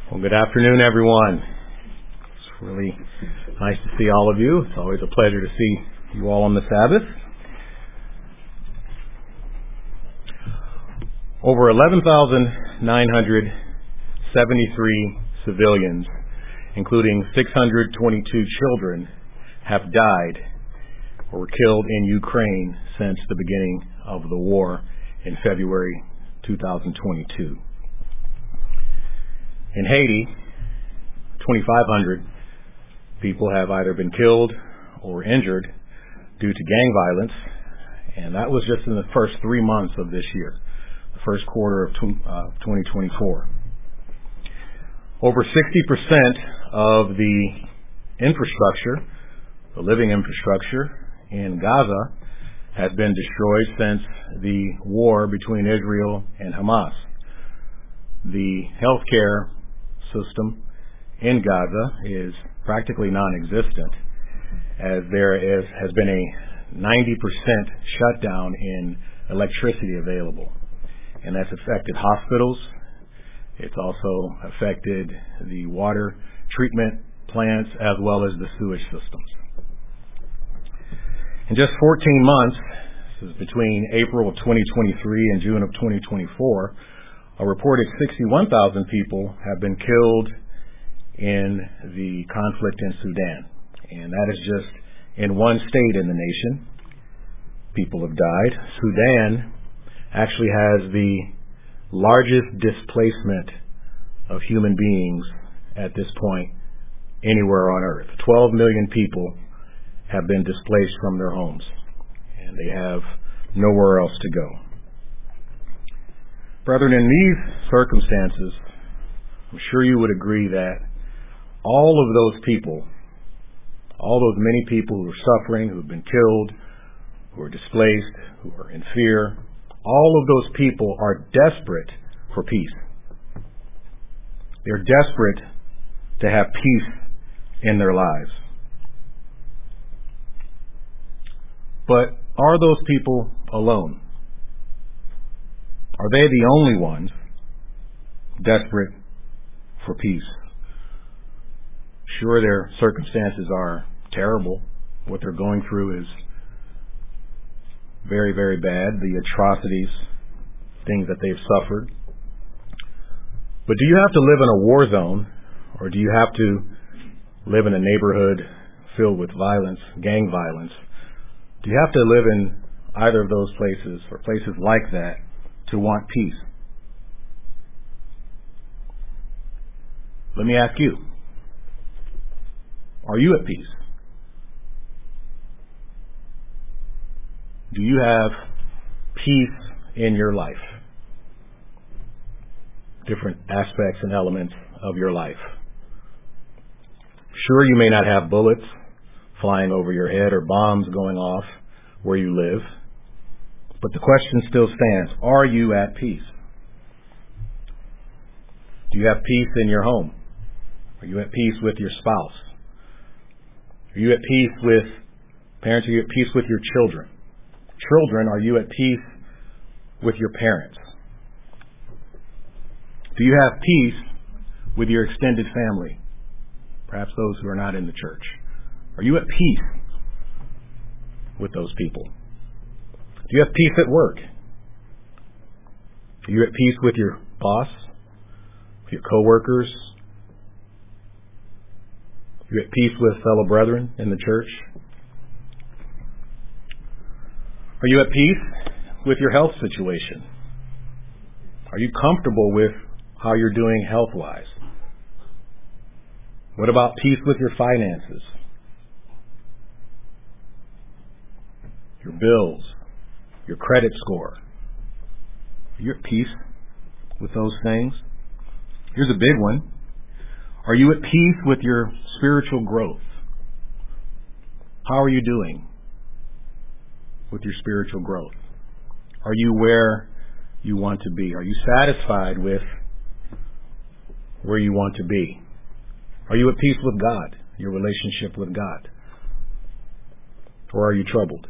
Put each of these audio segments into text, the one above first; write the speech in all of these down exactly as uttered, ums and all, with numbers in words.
Well, good afternoon, everyone. It's really nice to see all of you. It's always a pleasure to see you all on the Sabbath. Over eleven thousand nine hundred seventy-three civilians, including six hundred twenty-two children, have died or were killed in Ukraine since the beginning of the war in February two thousand twenty-two. In Haiti, twenty-five hundred people have either been killed or injured due to gang violence, and that was just in the first three months of this year, the first quarter of twenty twenty-four. Over sixty percent of the infrastructure, the living infrastructure in Gaza, has been destroyed since the war between Israel and Hamas. The healthcare system in Gaza is practically non-existent, as there is, has been a ninety percent shutdown in electricity available. And that's affected hospitals. It's also affected the water treatment plants as well as the sewage systems. In just fourteen months, this is between April of twenty twenty-three and June of twenty twenty-four, a reported sixty-one thousand people have been killed in the conflict in Sudan. And that is just in one state in the nation. People have died. Sudan actually has the largest displacement of human beings at this point anywhere on earth. twelve million people have been displaced from their homes, and they have nowhere else to go. Brethren, in these circumstances, I'm sure you would agree that all of those people, all those many people who are suffering, who have been killed, who are displaced, who are in fear, all of those people are desperate for peace. They're desperate to have peace in their lives. But are those people alone? Are they the only ones desperate for peace? Sure, their circumstances are terrible. What they're going through is very, very bad. The atrocities, things that they've suffered. But do you have to live in a war zone, or do you have to live in a neighborhood filled with violence, gang violence? Do you have to live in either of those places or places like that to want peace? Let me ask you, are you at peace? Do you have peace in your life? Different aspects and elements of your life. Sure, you may not have bullets flying over your head or bombs going off where you live, but the question still stands, are you at peace? Do you have peace in your home? Are you at peace with your spouse? Are you at peace with parents? Are you at peace with your children? Children, are you at peace with your parents? Do you have peace with your extended family? Perhaps those who are not in the church. Are you at peace with those people? Do you have peace at work? Are you at peace with your boss, with your coworkers? Are you at peace with fellow brethren in the church? Are you at peace with your health situation? Are you comfortable with how you're doing health-wise? What about peace with your finances? Your bills, your credit score. Are you at peace with those things? Here's a big one. Are you at peace with your spiritual growth? How are you doing with your spiritual growth? Are you where you want to be? Are you satisfied with where you want to be? Are you at peace with God, your relationship with God? Or are you troubled?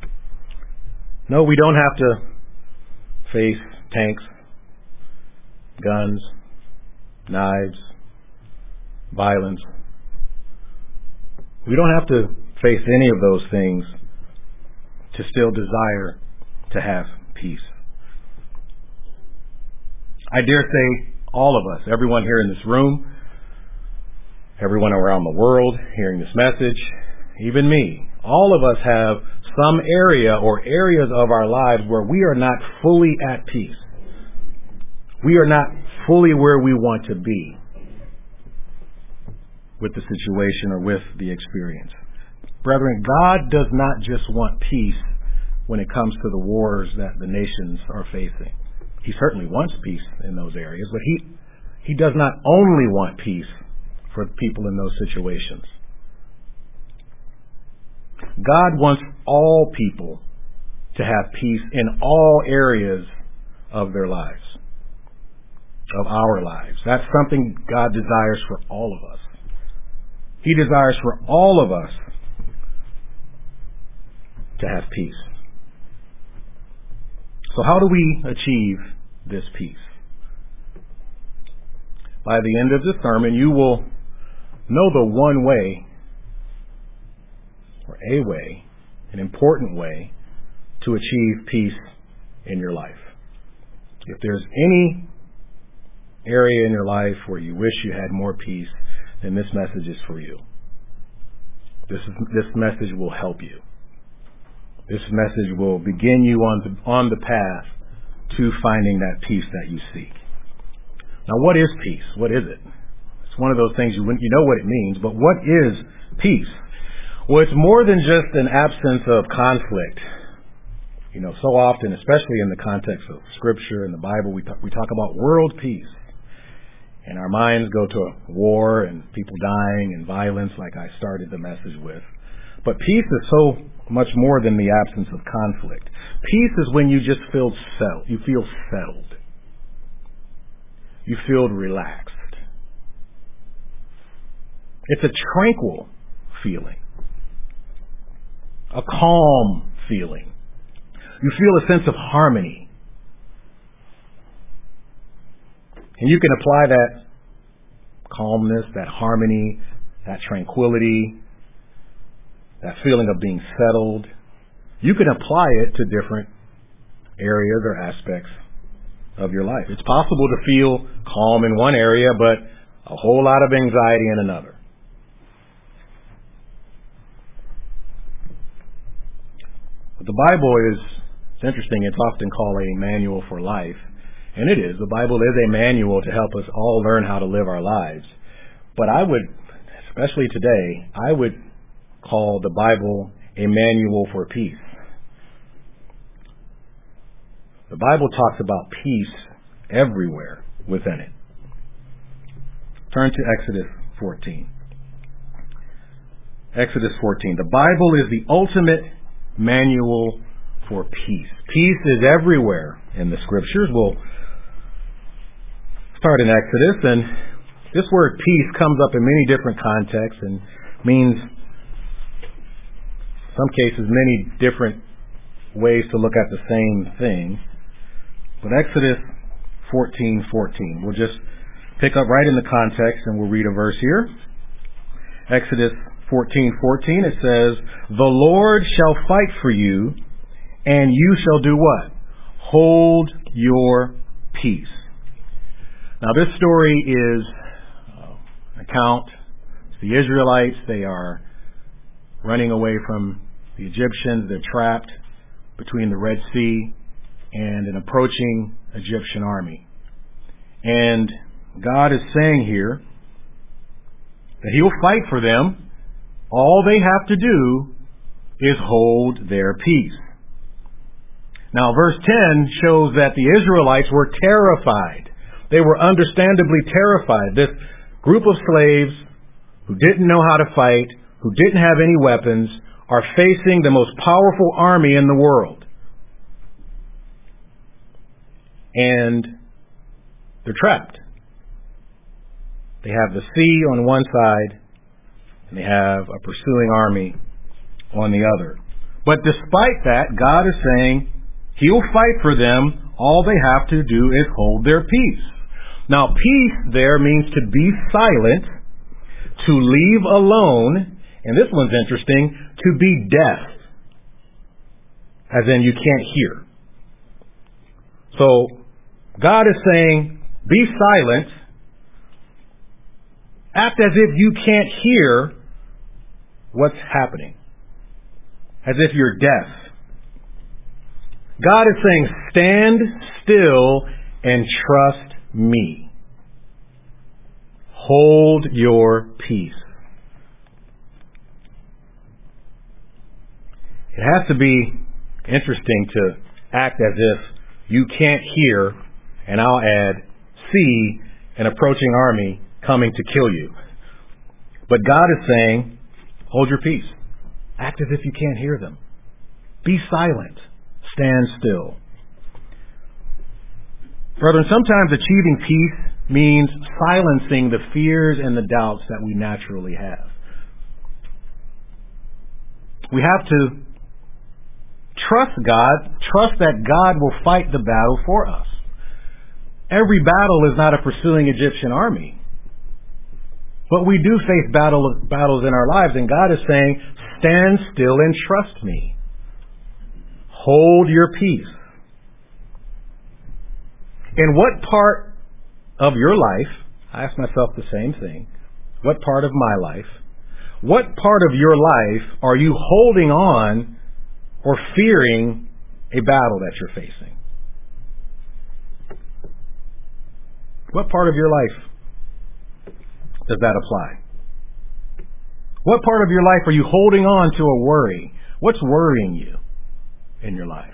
No, we don't have to face tanks guns, knives, violence. We don't have to face any of those things to still desire to have peace. I dare say all of us, everyone here in this room, everyone around the world hearing this message, even me, all of us have some area or areas of our lives where we are not fully at peace. We are not fully where we want to be with the situation or with the experience. Brethren, God does not just want peace when it comes to the wars that the nations are facing. He certainly wants peace in those areas, but he, he does not only want peace for people in those situations. God wants all people to have peace in all areas of their lives, of our lives. That's something God desires for all of us. He desires for all of us to have peace. So how do we achieve this peace? By the end of the sermon, you will know the one way, or a way, an important way, to achieve peace in your life. If there's any area in your life where you wish you had more peace, then this message is for you. This is, this message will help you. This message will begin you on the, on the path to finding that peace that you seek. Now, what is peace? What is it? It's one of those things you you know what it means, but what is peace? Well, it's more than just an absence of conflict. You know, so often, especially in the context of Scripture and the Bible, we talk, we talk about world peace. And our minds go to war and people dying and violence like I started the message with. But peace is so much more than the absence of conflict. Peace is when you just feel settled. You feel settled. You feel relaxed. It's a tranquil feeling. A calm feeling. You feel a sense of harmony. And you can apply that calmness, that harmony, that tranquility, that feeling of being settled. You can apply it to different areas or aspects of your life. It's possible to feel calm in one area, but a whole lot of anxiety in another. But the Bible is, it's interesting, it's often called a manual for life. And it is. The Bible is a manual to help us all learn how to live our lives. But I would, especially today, I would call the Bible a manual for peace. The Bible talks about peace everywhere within it. Turn to Exodus fourteen. Exodus fourteen. The Bible is the ultimate manual for peace. Peace is everywhere in the Scriptures. We'll start in Exodus, and this word peace comes up in many different contexts and means, in some cases, many different ways to look at the same thing. But Exodus fourteen fourteen. We'll just pick up right in the context and we'll read a verse here. Exodus fourteen fourteen, it says, "The Lord shall fight for you, and you shall do what? Hold your peace." Now this story is an account. It's the Israelites. They are running away from the Egyptians. They're trapped between the Red Sea and an approaching Egyptian army. And God is saying here that He will fight for them. All they have to do is hold their peace. Now, verse ten shows that the Israelites were terrified. They were understandably terrified. This group of slaves who didn't know how to fight, who didn't have any weapons, are facing the most powerful army in the world. And they're trapped. They have the sea on one side, and they have a pursuing army on the other. But despite that, God is saying He'll fight for them. All they have to do is hold their peace. Now, peace there means to be silent, to leave alone, and this one's interesting, to be deaf, as in you can't hear. So, God is saying, be silent, act as if you can't hear what's happening, as if you're deaf. God is saying, stand still and trust me. Hold your peace. It has to be interesting to act as if you can't hear, and I'll add, see an approaching army coming to kill you. But God is saying, hold your peace. Act as if you can't hear them. Be silent. Stand still. Brethren, sometimes achieving peace means silencing the fears and the doubts that we naturally have. We have to trust God, trust that God will fight the battle for us. Every battle is not a pursuing Egyptian army. But we do face battle, battles in our lives, and God is saying, stand still and trust me. Hold your peace. In what part of your life, I ask myself the same thing, what part of my life, what part of your life are you holding on or fearing a battle that you're facing? What part of your life does that apply? What part of your life are you holding on to a worry? What's worrying you in your life?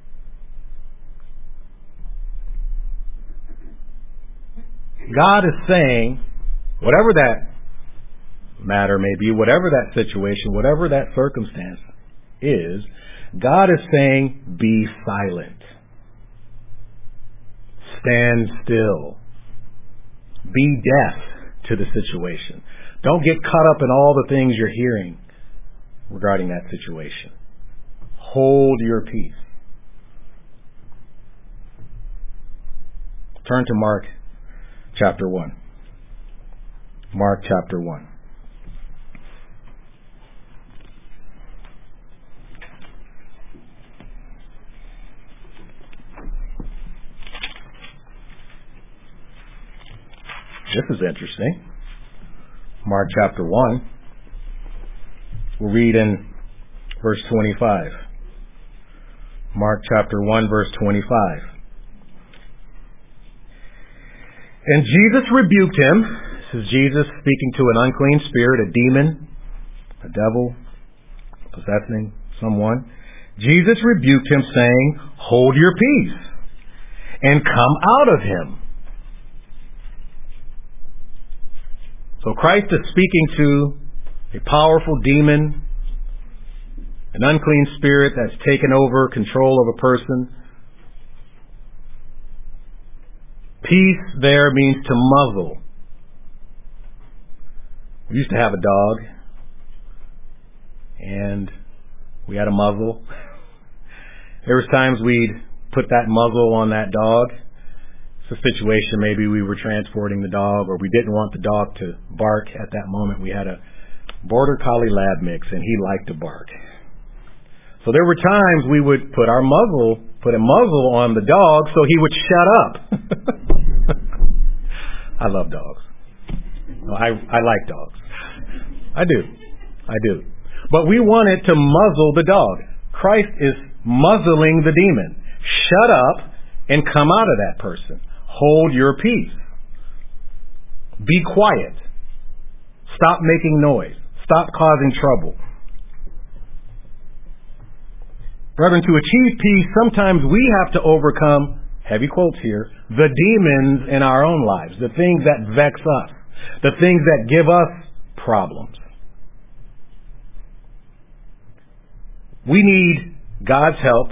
God is saying, whatever that matter may be, whatever that situation, whatever that circumstance is, God is saying, be silent. Stand still. Be deaf to the situation. Don't get caught up in all the things you're hearing regarding that situation. Hold your peace. Turn to Mark chapter one. Mark chapter one. This is interesting. Mark chapter one. We'll read in verse twenty-five. Mark chapter one, verse twenty-five. And Jesus rebuked him. This is Jesus speaking to an unclean spirit, a demon, a devil, possessing someone. Jesus rebuked him, saying, hold your peace and come out of him. So Christ is speaking to a powerful demon, an unclean spirit that's taken over control of a person. Peace there means to muzzle. We used to have a dog, and we had a muzzle. There was times we'd put that muzzle on that dog. It's a situation, maybe we were transporting the dog, or we didn't want the dog to bark at that moment. We had a Border Collie Lab mix, and he liked to bark. So there were times we would put our muzzle, put a muzzle on the dog so he would shut up. I love dogs. I, I like dogs. I do. I do. But we wanted to muzzle the dog. Christ is muzzling the demon. Shut up and come out of that person. Hold your peace. Be quiet. Stop making noise. Stop causing trouble. Brethren, to achieve peace, sometimes we have to overcome, heavy quotes here, the demons in our own lives, the things that vex us, the things that give us problems. We need God's help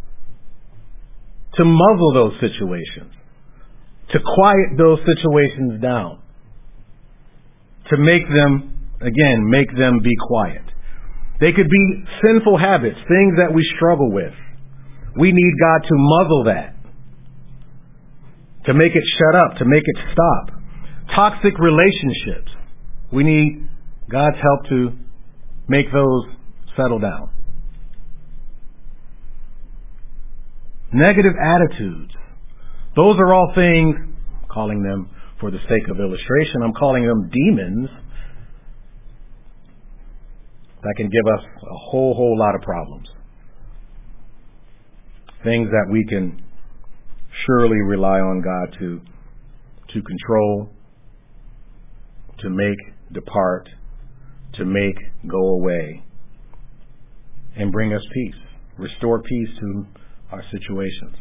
to muzzle those situations, to quiet those situations down, to make them, again, make them be quiet. They could be sinful habits, things that we struggle with. We need God to muzzle that, to make it shut up, to make it stop. Toxic relationships. We need God's help to make those settle down. Negative attitudes. Those are all things, calling them for the sake of illustration, I'm calling them demons that can give us a whole, whole lot of problems. Things that we can surely rely on God to, to control, to make depart, to make go away, and bring us peace, restore peace to our situations.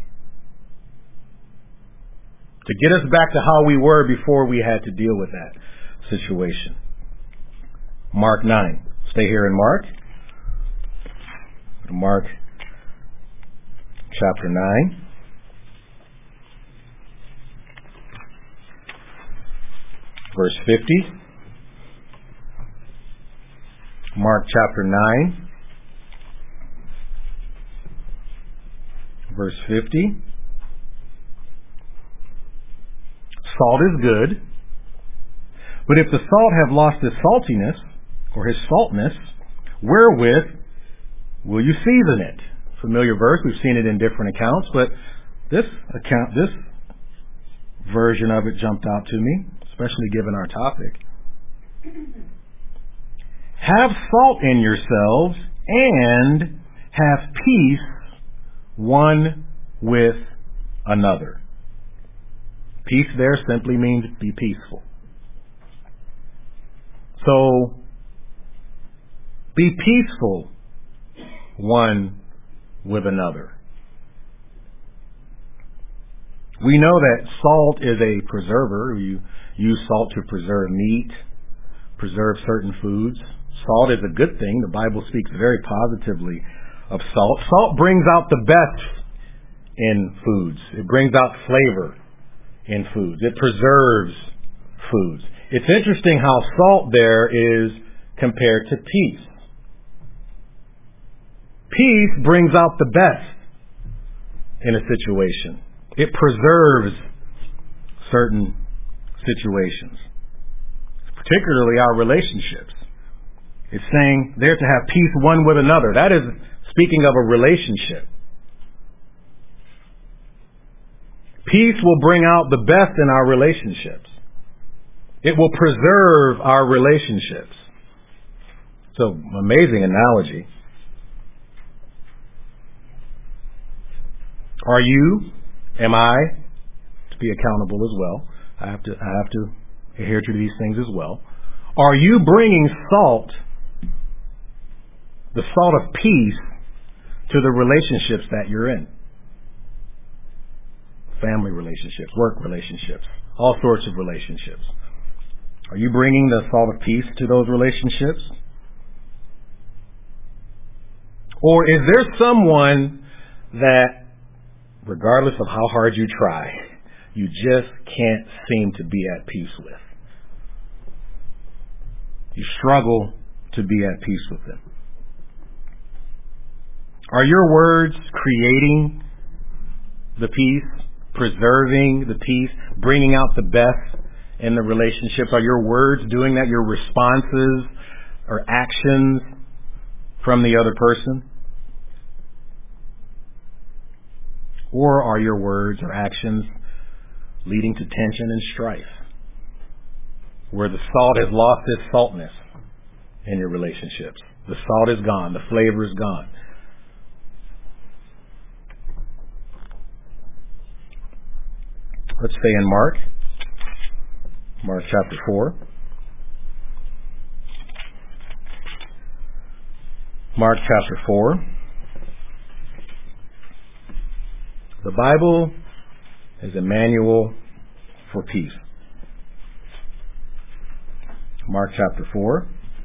To get us back to how we were before we had to deal with that situation. Mark nine. Stay here in Mark. Mark chapter nine. Verse fifty. Mark chapter nine. Verse fifty. Salt is good, but if the salt have lost its saltiness, or his saltness, wherewith will you season it? Familiar verse, we've seen it in different accounts, but this account, this version of it jumped out to me, especially given our topic. Have salt in yourselves and have peace one with another. Peace there simply means be peaceful. So, be peaceful one with another. We know that salt is a preserver. You use salt to preserve meat, preserve certain foods. Salt is a good thing. The Bible speaks very positively of salt. Salt brings out the best in foods. It brings out flavor in foods. It preserves foods. It's interesting how salt there is compared to peace. Peace brings out the best in a situation. It preserves certain situations, particularly our relationships. It's saying they're to have peace one with another. That is speaking of a relationship. Peace will bring out the best in our relationships. It will preserve our relationships. So, amazing analogy. Are you, am I, to be accountable as well? I have to, I have to adhere to these things as well. Are you bringing salt, the salt of peace, to the relationships that you're in? Family relationships, work relationships, all sorts of relationships. Are you bringing the salt of peace to those relationships? Or is there someone that, regardless of how hard you try, you just can't seem to be at peace with? You struggle to be at peace with them. Are your words creating the peace, preserving the peace, bringing out the best in the relationships? Are your words doing that? Your responses or actions from the other person? Or are your words or actions leading to tension and strife, where the salt has lost its saltness in your relationships? The salt is gone. The flavor is gone. Let's stay in Mark. Mark chapter four. Mark chapter four. The Bible is a manual for peace. Mark chapter four.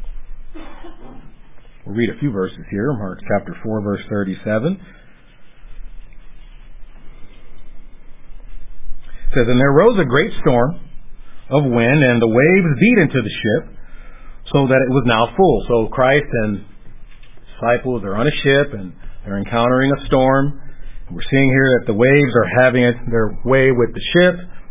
We'll read a few verses here. Mark chapter four, verse thirty-seven. It says, "And there rose a great storm of wind, and the waves beat into the ship, so that it was now full." So Christ and disciples are on a ship, and they're encountering a storm. We're seeing here that the waves are having it their way with the ship.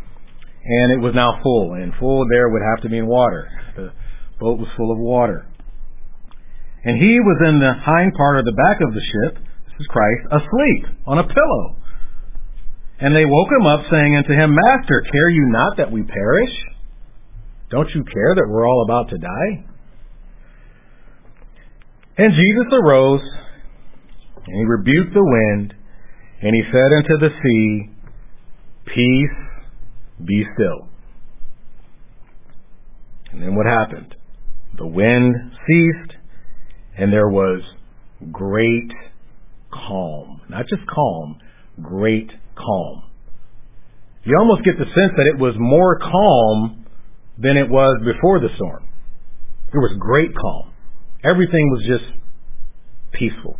and it was now full. And full there would have to mean water. The boat was full of water. And he was in the hind part or the back of the ship, this is Christ, asleep on a pillow. And they woke him up, saying unto him, Master, care you not that we perish? Don't you care that we're all about to die? And Jesus arose, and he rebuked the wind, and he said unto the sea, Peace, be still. And then what happened? The wind ceased, and there was great calm. Not just calm, great calm. You almost get the sense that it was more calm than it was before the storm. There was great calm. Everything was just peaceful.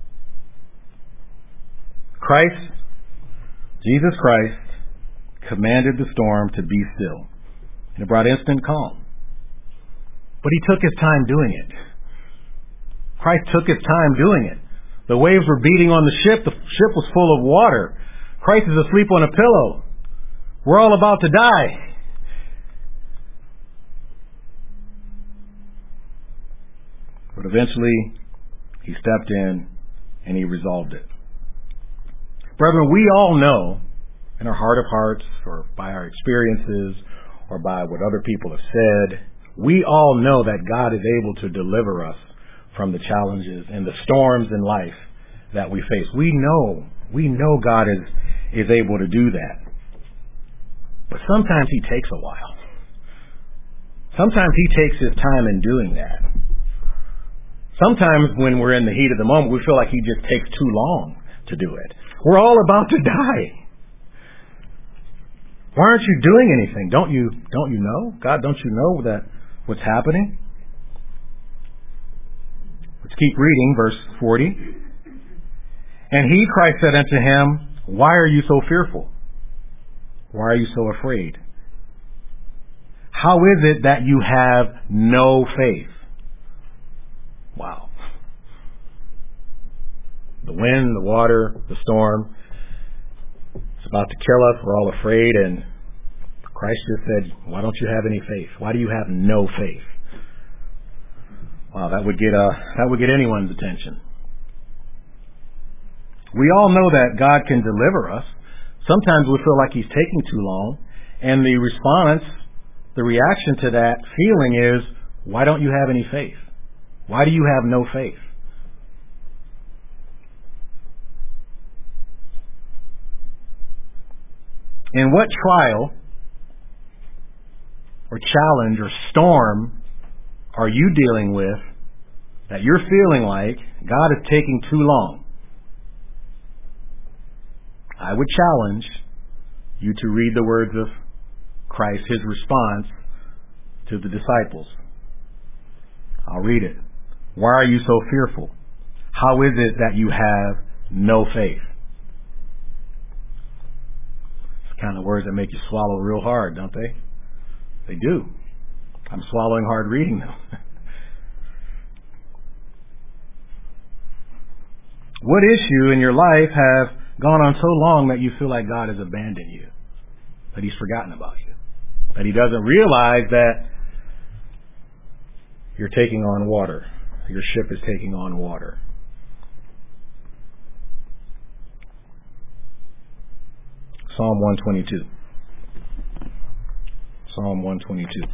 Christ, Jesus Christ, commanded the storm to be still. And it brought instant calm. But he took his time doing it. Christ took his time doing it. The waves were beating on the ship. The ship was full of water. Christ is asleep on a pillow. We're all about to die. But eventually, he stepped in and he resolved it. Brethren, we all know in our heart of hearts, or by our experiences, or by what other people have said, we all know that God is able to deliver us from the challenges and the storms in life that we face. We know, we know God is, is able to do that. But sometimes he takes a while. Sometimes he takes his time in doing that. Sometimes when we're in the heat of the moment, we feel like he just takes too long to do it. We're all about to die. Why aren't you doing anything? Don't you, don't you know? God, don't you know that what's happening? Let's keep reading, verse forty. And he, Christ, said unto him, Why are you so fearful? Why are you so afraid? How is it that you have no faith? Wow. The wind, the water, the storm, it's about to kill us. We're all afraid. And Christ just said, why don't you have any faith? Why do you have no faith? Wow, that would get uh, that would get anyone's attention. We all know that God can deliver us. Sometimes we feel like he's taking too long. And the response, the reaction to that feeling is, why don't you have any faith? Why do you have no faith? In what trial or challenge or storm are you dealing with that you're feeling like God is taking too long? I would challenge you to read the words of Christ, his response to the disciples. I'll read it. Why are you so fearful? How is it that you have no faith? It's the kind of words that make you swallow real hard, don't they? They do. I'm swallowing hard reading them. What issue in your life have gone on so long that you feel like God has abandoned you? That he's forgotten about you? That he doesn't realize that you're taking on water? Your ship is taking on water. Psalm one twenty-two. Psalm one twenty-two.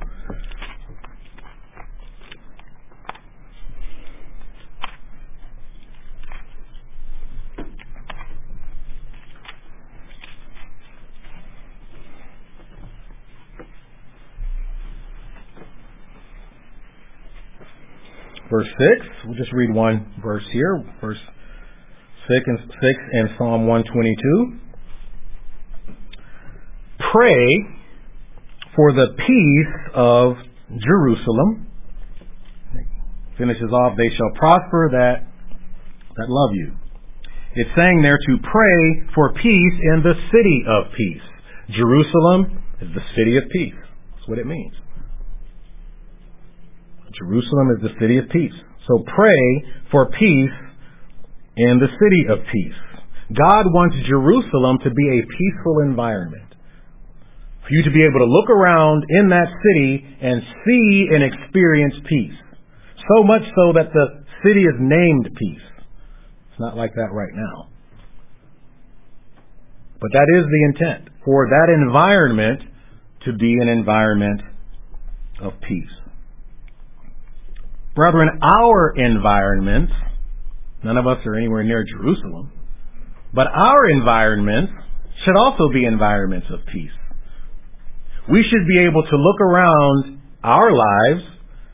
Verse six, we'll just read one verse here, verse six and six in Psalm one twenty-two. Pray for the peace of Jerusalem. Finishes off, they shall prosper that that love you. It's saying there to pray for peace in the city of peace. Jerusalem is the city of peace. That's what it means. Jerusalem is the city of peace. So pray for peace in the city of peace. God wants Jerusalem to be a peaceful environment. For you to be able to look around in that city and see and experience peace. So much so that the city is named peace. It's not like that right now. But that is the intent, for that environment to be an environment of peace. Brethren, our environments, none of us are anywhere near Jerusalem, but our environments should also be environments of peace. We should be able to look around our lives,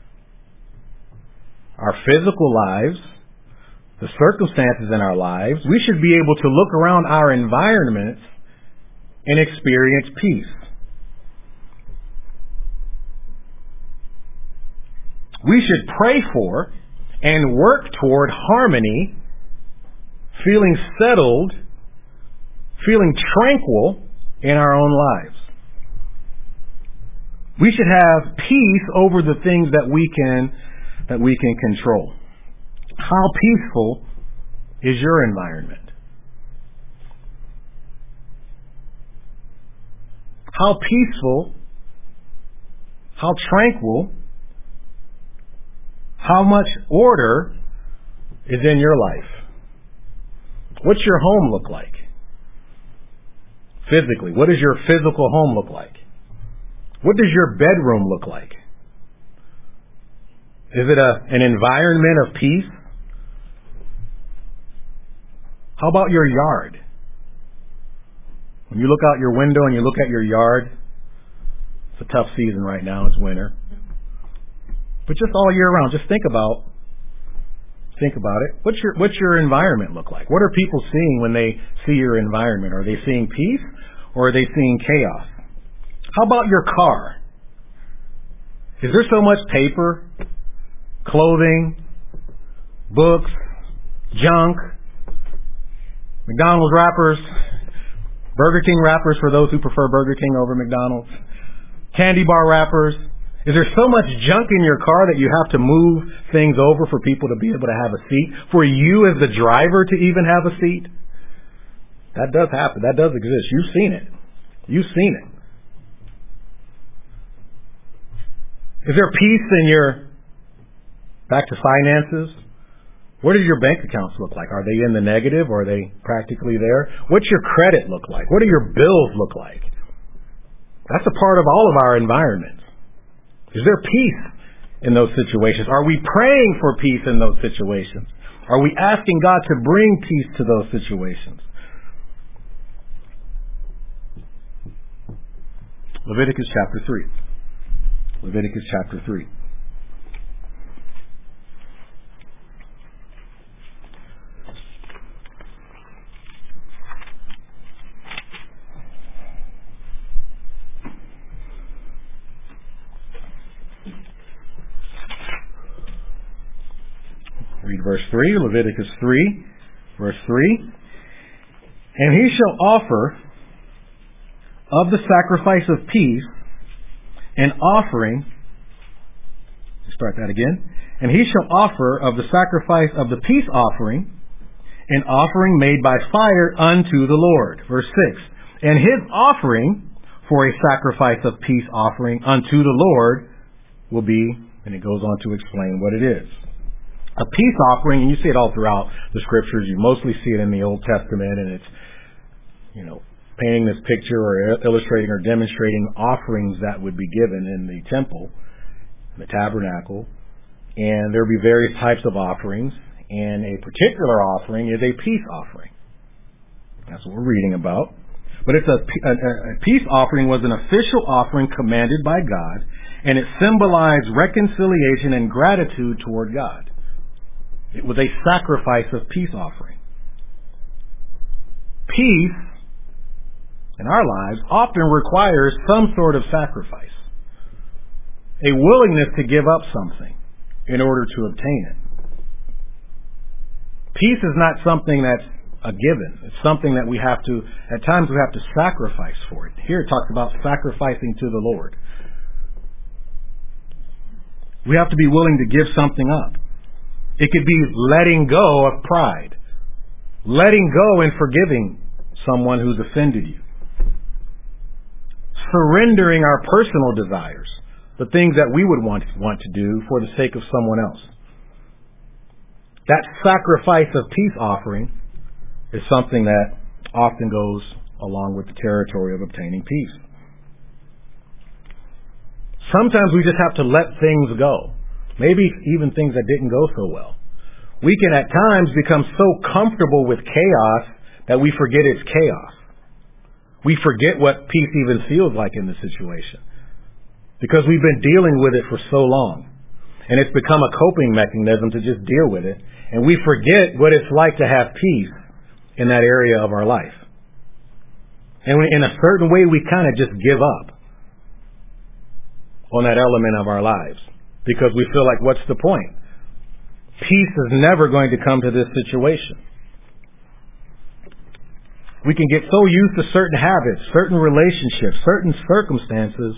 our physical lives, the circumstances in our lives. We should be able to look around our environments and experience peace. We should pray for and work toward harmony, feeling settled, feeling tranquil in our own lives. We should have peace over the things that we can that we can control. How peaceful is your environment? How peaceful, how tranquil, how much order is in your life? What's your home look like? Physically, what does your physical home look like? What does your bedroom look like? Is it a, an environment of peace? How about your yard? When you look out your window and you look at your yard, it's a tough season right now, it's winter. But just all year round, just think about think about it. What's your what's your environment look like? What are people seeing when they see your environment? Are they seeing peace or are they seeing chaos? How about your car? Is there so much paper, clothing, books, junk, McDonald's wrappers, Burger King wrappers for those who prefer Burger King over McDonald's, candy bar wrappers? Is there so much junk in your car that you have to move things over for people to be able to have a seat? For you as the driver to even have a seat? That does happen. That does exist. You've seen it. You've seen it. Is there peace in your, back to finances? What do your bank accounts look like? Are they in the negative or are they practically there? What's your credit look like? What do your bills look like? That's a part of all of our environments. Is there peace in those situations? Are we praying for peace in those situations? Are we asking God to bring peace to those situations? Leviticus chapter three. Leviticus chapter three. Read verse three, Leviticus three, verse three. And he shall offer of the sacrifice of peace an offering, start that again, and he shall offer of the sacrifice of the peace offering an offering made by fire unto the Lord. Verse six. And his offering for a sacrifice of peace offering unto the Lord will be, and it goes on to explain what it is. A peace offering, and you see it all throughout the scriptures. You mostly see it in the Old Testament, and it's, you know, painting this picture or illustrating or demonstrating offerings that would be given in the temple, the tabernacle. And there would be various types of offerings, and a particular offering is a peace offering. That's what we're reading about. But it's a, a, a peace offering was an official offering commanded by God, and it symbolized reconciliation and gratitude toward God. It was a sacrifice of peace offering. Peace in our lives often requires some sort of sacrifice. A willingness to give up something in order to obtain it. Peace is not something that's a given. It's something that we have to, at times we have to sacrifice for it. Here it talks about sacrificing to the Lord. We have to be willing to give something up. It could be letting go of pride. Letting go and forgiving someone who's offended you. surrendering our personal desires, the things that we would want, want to do for the sake of someone else. That sacrifice of peace offering is something that often goes along with the territory of obtaining peace. Sometimes we just have to let things go, maybe even things that didn't go so well. We can at times become so comfortable with chaos that we forget it's chaos. We forget what peace even feels like in the situation because we've been dealing with it for so long. And it's become a coping mechanism to just deal with it. And we forget what it's like to have peace in that area of our life. And in a certain way, we kind of just give up on that element of our lives because we feel like, what's the point? Peace is never going to come to this situation. We can get so used to certain habits, certain relationships, certain circumstances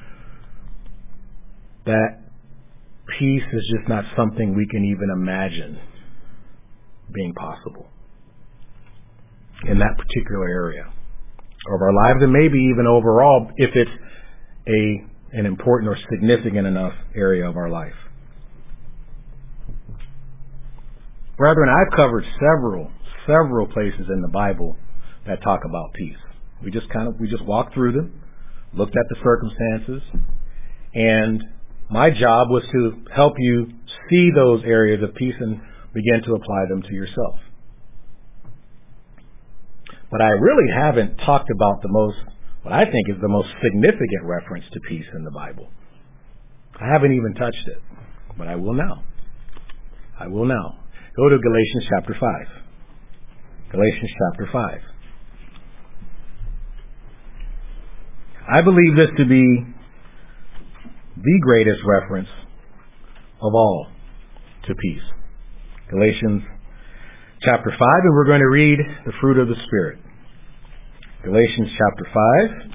that peace is just not something we can even imagine being possible in that particular area of our lives, and maybe even overall if it's a an important or significant enough area of our life. Brethren, I've covered several, several places in the Bible that talk about peace. We just kind of, we just walked through them, looked at the circumstances, and my job was to help you see those areas of peace and begin to apply them to yourself. But I really haven't talked about the most, what I think is the most significant reference to peace in the Bible. I haven't even touched it, but I will now. I will now. Go to Galatians chapter five. Galatians chapter five. I believe this to be the greatest reference of all to peace. Galatians chapter five, and we're going to read the fruit of the Spirit. Galatians chapter five.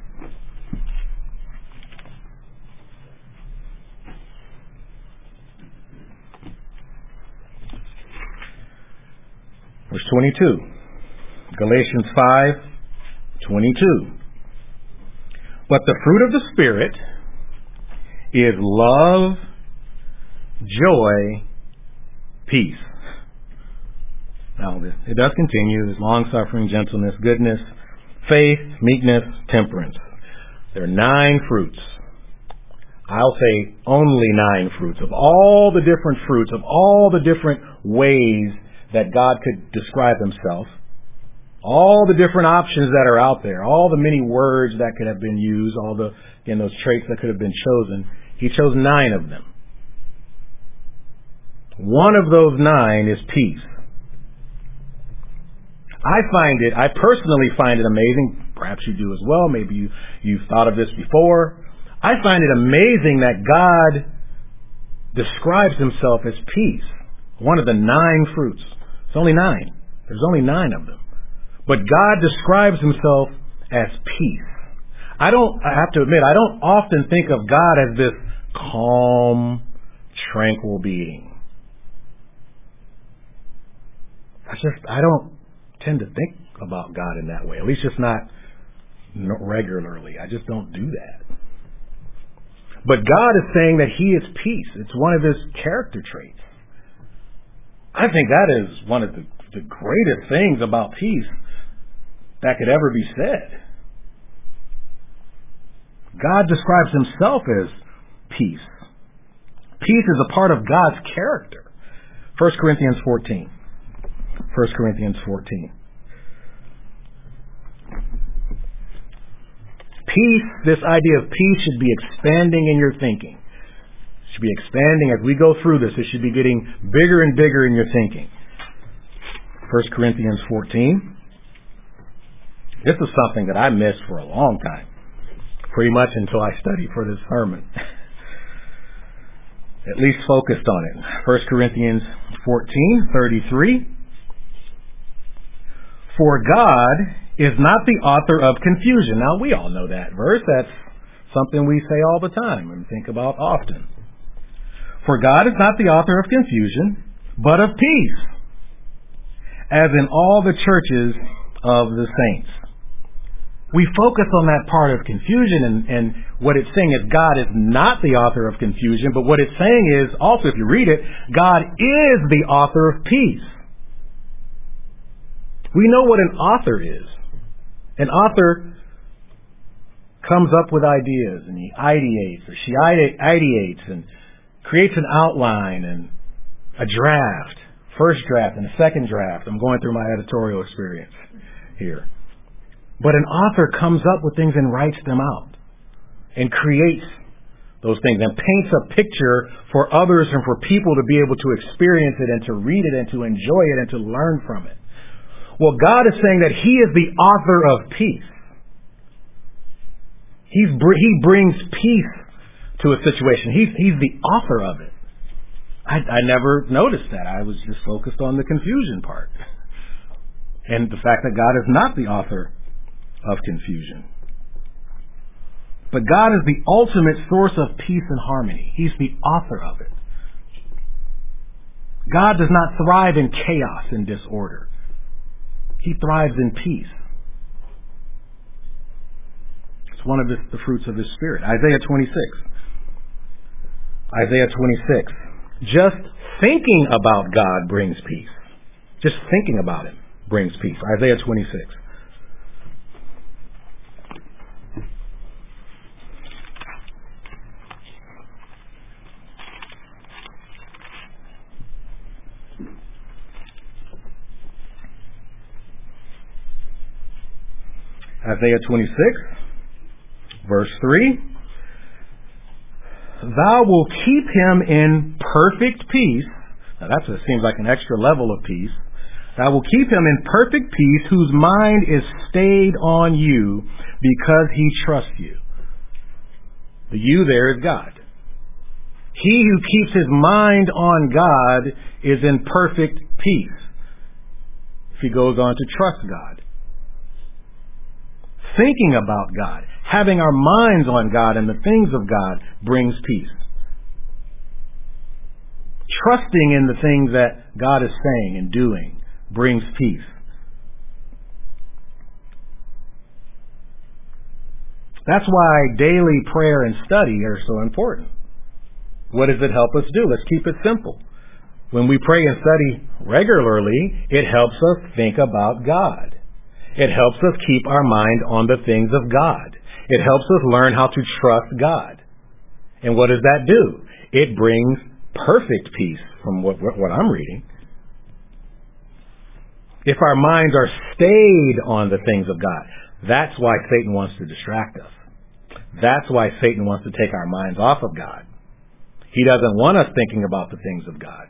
Verse twenty-two. Galatians five, twenty-two. But the fruit of the Spirit is love, joy, peace. Now, it does continue. There's long-suffering, gentleness, goodness, faith, meekness, temperance. There are nine fruits. I'll say only nine fruits. Of all the different fruits, of all the different ways that God could describe himself, all the different options that are out there, all the many words that could have been used, all the, again, those traits that could have been chosen, he chose nine of them. One of those nine is peace. I find it, I personally find it amazing, perhaps you do as well, maybe you, you've thought of this before. I find it amazing that God describes himself as peace, one of the nine fruits. It's only nine. There's only nine of them. But God describes himself as peace. I don't, I have to admit, I don't often think of God as this calm, tranquil being. I just, I don't tend to think about God in that way. At least just not regularly. I just don't do that. But God is saying that he is peace. It's one of his character traits. I think that is one of the, the greatest things about peace that could ever be said. God describes himself as peace. Peace is a part of God's character. First Corinthians fourteen. First Corinthians fourteen. Peace, this idea of peace should be expanding in your thinking. It should be expanding as we go through this. It should be getting bigger and bigger in your thinking. First Corinthians fourteen. This is something that I missed for a long time. Pretty much until I studied for this sermon. At least focused on it. First Corinthians fourteen, thirty-three. For God is not the author of confusion. Now, we all know that verse. That's something we say all the time and think about often. For God is not the author of confusion, but of peace, as in all the churches of the saints. we focus on that part of confusion, and, and what it's saying is God is not the author of confusion, but what it's saying is also, if you read it, God is the author of peace. We know what an author is. An author comes up with ideas, and he ideates, or she ide- ideates, and creates an outline and a draft, first draft and a second draft. I'm going through my editorial experience here. But an author comes up with things and writes them out and creates those things and paints a picture for others and for people to be able to experience it and to read it and to enjoy it and to learn from it. Well, God is saying that He is the author of peace. He's, he brings peace to a situation. He's, he's the author of it. I, I never noticed that. I was just focused on the confusion part. And the fact that God is not the author of confusion. But God is the ultimate source of peace and harmony. He's the author of it. God does not thrive in chaos and disorder. He thrives in peace. It's one of the, the fruits of His Spirit. Isaiah twenty-six. Isaiah twenty-six. Just thinking about God brings peace. Just thinking about Him brings peace. Isaiah twenty-six. Isaiah twenty-six, verse three. Thou wilt keep him in perfect peace. Now that seems like an extra level of peace. Thou wilt keep him in perfect peace, whose mind is stayed on you, because he trusts you. The you there is God. He who keeps his mind on God is in perfect peace, if he goes on to trust God. Thinking about God, having our minds on God and the things of God brings peace. Trusting in the things that God is saying and doing brings peace. That's why daily prayer and study are so important. What does it help us do? Let's keep it simple. When we pray and study regularly, it helps us think about God. It helps us keep our mind on the things of God. It helps us learn how to trust God. And what does that do? It brings perfect peace from what, what I'm reading. If our minds are stayed on the things of God, that's why Satan wants to distract us. That's why Satan wants to take our minds off of God. He doesn't want us thinking about the things of God.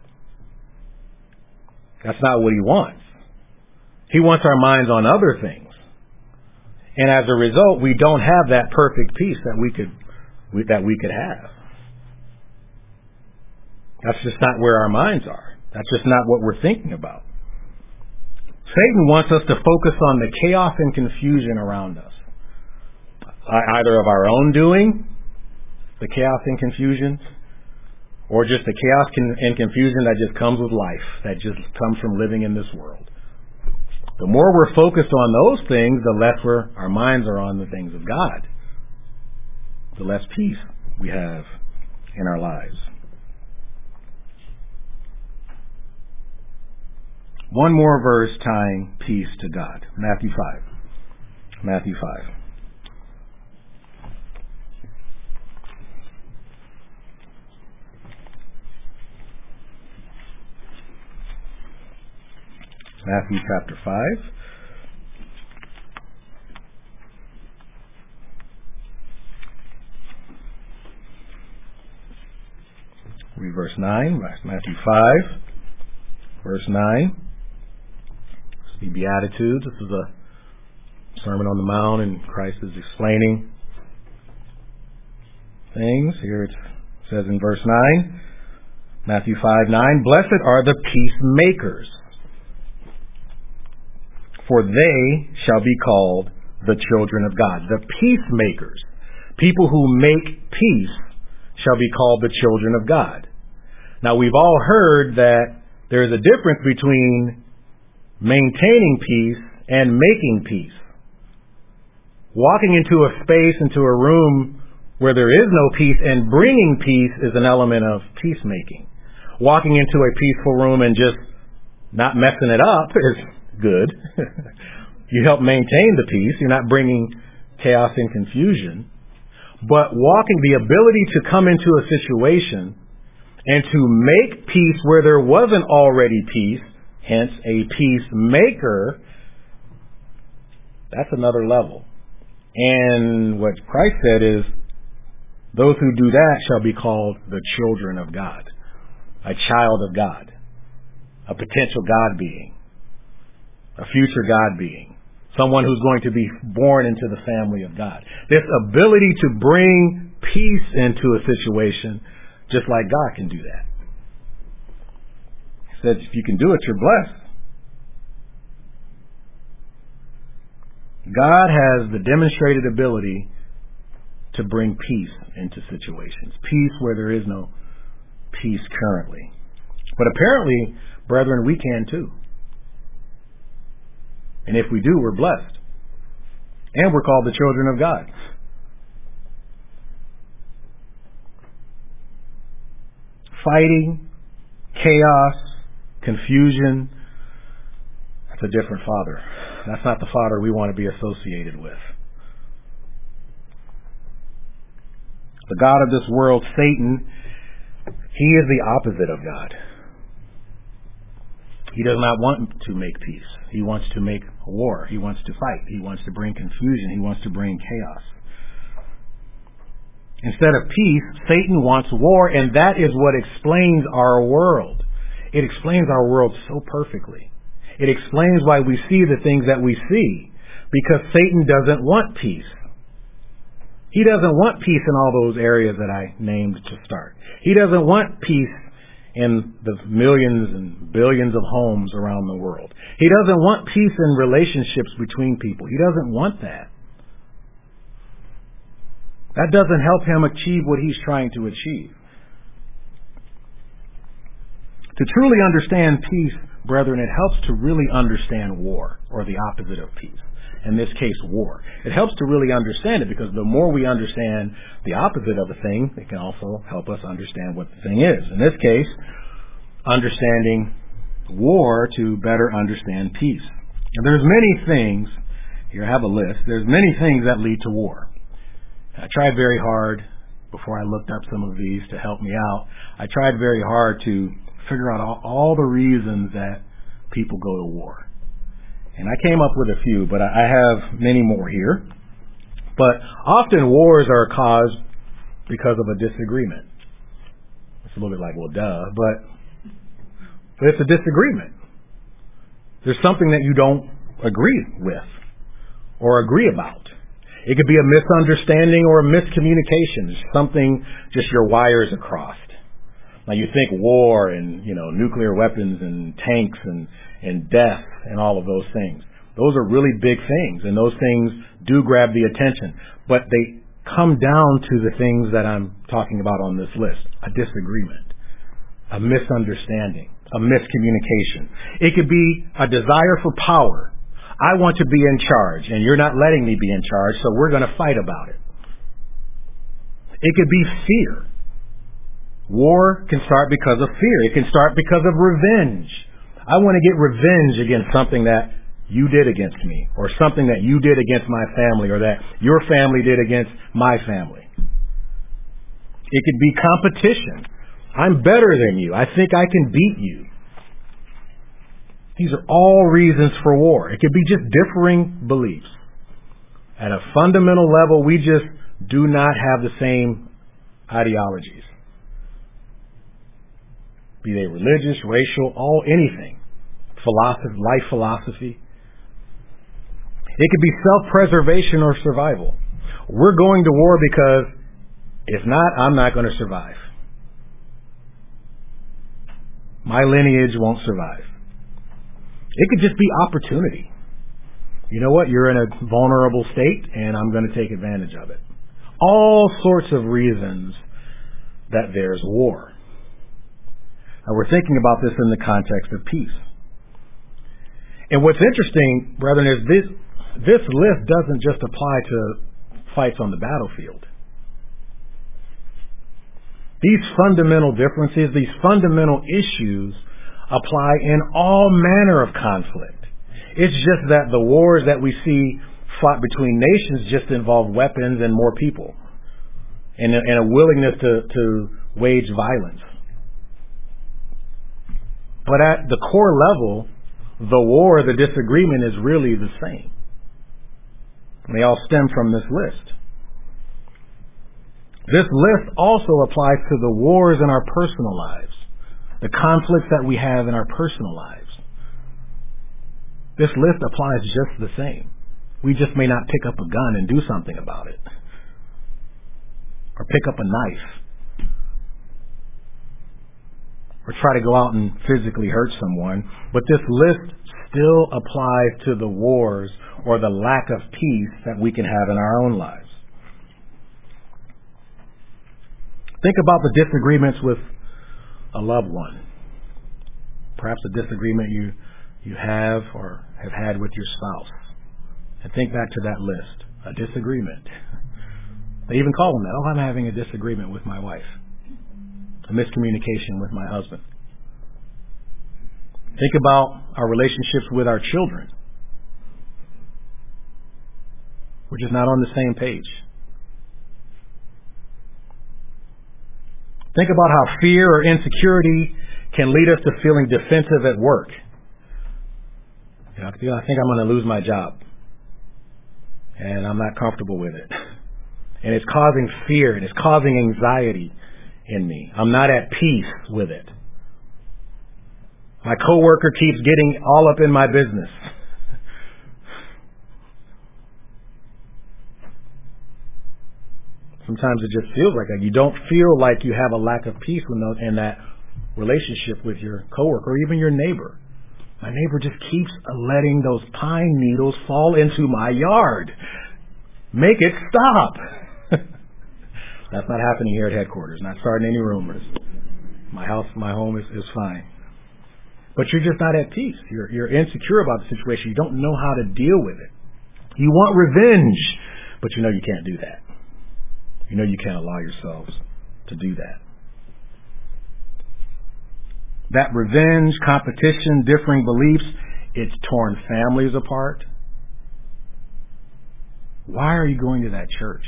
That's not what he wants. He wants our minds on other things. And as a result, we don't have that perfect peace that we could that we could have. That's just not where our minds are. That's just not what we're thinking about. Satan wants us to focus on the chaos and confusion around us. Either of our own doing, the chaos and confusion, or just the chaos and confusion that just comes with life, that just comes from living in this world. The more we're focused on those things, the less we're, our minds are on the things of God. The less peace we have in our lives. One more verse tying peace to God. Matthew five. Matthew five. Matthew chapter five. Read verse nine. Matthew five, verse nine. This is the Beatitudes. This is a Sermon on the Mount, and Christ is explaining things. Here it says in verse nine, Matthew five nine, Blessed are the peacemakers, for they shall be called the children of God. The peacemakers, people who make peace, shall be called the children of God. Now, we've all heard that there's a difference between maintaining peace and making peace. Walking into a space, into a room where there is no peace and bringing peace is an element of peacemaking. Walking into a peaceful room and just not messing it up is good. You help maintain the peace. You're not bringing chaos and confusion. But walking, the ability to come into a situation and to make peace where there wasn't already peace, hence a peacemaker, that's another level. And what Christ said is, those who do that shall be called the children of God, a child of God, a potential God being, a future God being, someone who's going to be born into the family of God. This ability to bring peace into a situation, just like God can do that. He said, if you can do it, you're blessed. God has the demonstrated ability to bring peace into situations. Peace where there is no peace currently. But apparently, brethren, we can too. And if we do, we're blessed. And we're called the children of God. Fighting, chaos, confusion, that's a different father. That's not the father we want to be associated with. The God of this world, Satan, he is the opposite of God. He does not want to make peace. He wants to make war. He wants to fight. He wants to bring confusion. He wants to bring chaos. Instead of peace, Satan wants war, and that is what explains our world. It explains our world so perfectly. It explains why we see the things that we see, because Satan doesn't want peace. He doesn't want peace in all those areas that I named to start. He doesn't want peace in the millions and billions of homes around the world. He doesn't want peace in relationships between people. He doesn't want that. That doesn't help him achieve what he's trying to achieve. To truly understand peace, brethren, it helps to really understand war, or the opposite of peace. In this case, war. It helps to really understand it, because the more we understand the opposite of a thing, it can also help us understand what the thing is. In this case, understanding war to better understand peace. And there's many things, here I have a list, there's many things that lead to war. I tried very hard, before I looked up some of these to help me out, I tried very hard to figure out all, all the reasons that people go to war. And I came up with a few, but I have many more here. But often wars are caused because of a disagreement. It's a little bit like, well, duh, but, but it's a disagreement. There's something that you don't agree with or agree about. It could be a misunderstanding or a miscommunication, something just your wires are crossed. Now you think war and, you know, nuclear weapons and tanks and, and death and all of those things. Those are really big things, and those things do grab the attention. But they come down to the things that I'm talking about on this list. A disagreement, a misunderstanding, a miscommunication. It could be a desire for power. I want to be in charge, and you're not letting me be in charge, so we're going to fight about it. It could be fear. War can start because of fear. It can start because of revenge. I want to get revenge against something that you did against me, or something that you did against my family, or that your family did against my family. It could be competition. I'm better than you. I think I can beat you. These are all reasons for war. It could be just differing beliefs. At a fundamental level, we just do not have the same ideologies. Be they religious, racial, all anything. Philosophy, life philosophy. It could be self-preservation or survival. We're going to war because if not, I'm not going to survive. My lineage won't survive. It could just be opportunity. You know what? You're in a vulnerable state, and I'm going to take advantage of it. All sorts of reasons that there's war. Now, we're thinking about this in the context of peace. And what's interesting, brethren, is this, this list doesn't just apply to fights on the battlefield. These fundamental differences, these fundamental issues apply in all manner of conflict. It's just that the wars that we see fought between nations just involve weapons and more people and a, and a willingness to, to wage violence. But at the core level, the war, the disagreement is really the same. And they all stem from this list. This list also applies to the wars in our personal lives, the conflicts that we have in our personal lives. This list applies just the same. We just may not pick up a gun and do something about it, or pick up a knife, or try to go out and physically hurt someone. But this list still applies to the wars or the lack of peace that we can have in our own lives. Think about the disagreements with a loved one. Perhaps a disagreement you, you have or have had with your spouse. And think back to that list. A disagreement. They even call them that. Oh, I'm having a disagreement with my wife. A miscommunication with my husband. Think about our relationships with our children. We're just not on the same page. Think about how fear or insecurity can lead us to feeling defensive at work. You know, I think I'm going to lose my job, and I'm not comfortable with it. And it's causing fear, and it's causing anxiety in me. I'm not at peace with it. My coworker keeps getting all up in my business. Sometimes it just feels like that. You don't feel like you have a lack of peace in that relationship with your coworker or even your neighbor. My neighbor just keeps letting those pine needles fall into my yard. Make it stop. That's not happening here at headquarters. Not starting any rumors. My house, my home is, is fine. But you're just not at peace. You're, you're insecure about the situation. You don't know how to deal with it. You want revenge, but you know you can't do that. You know you can't allow yourselves to do that. That revenge, competition, differing beliefs, it's torn families apart. Why are you going to that church?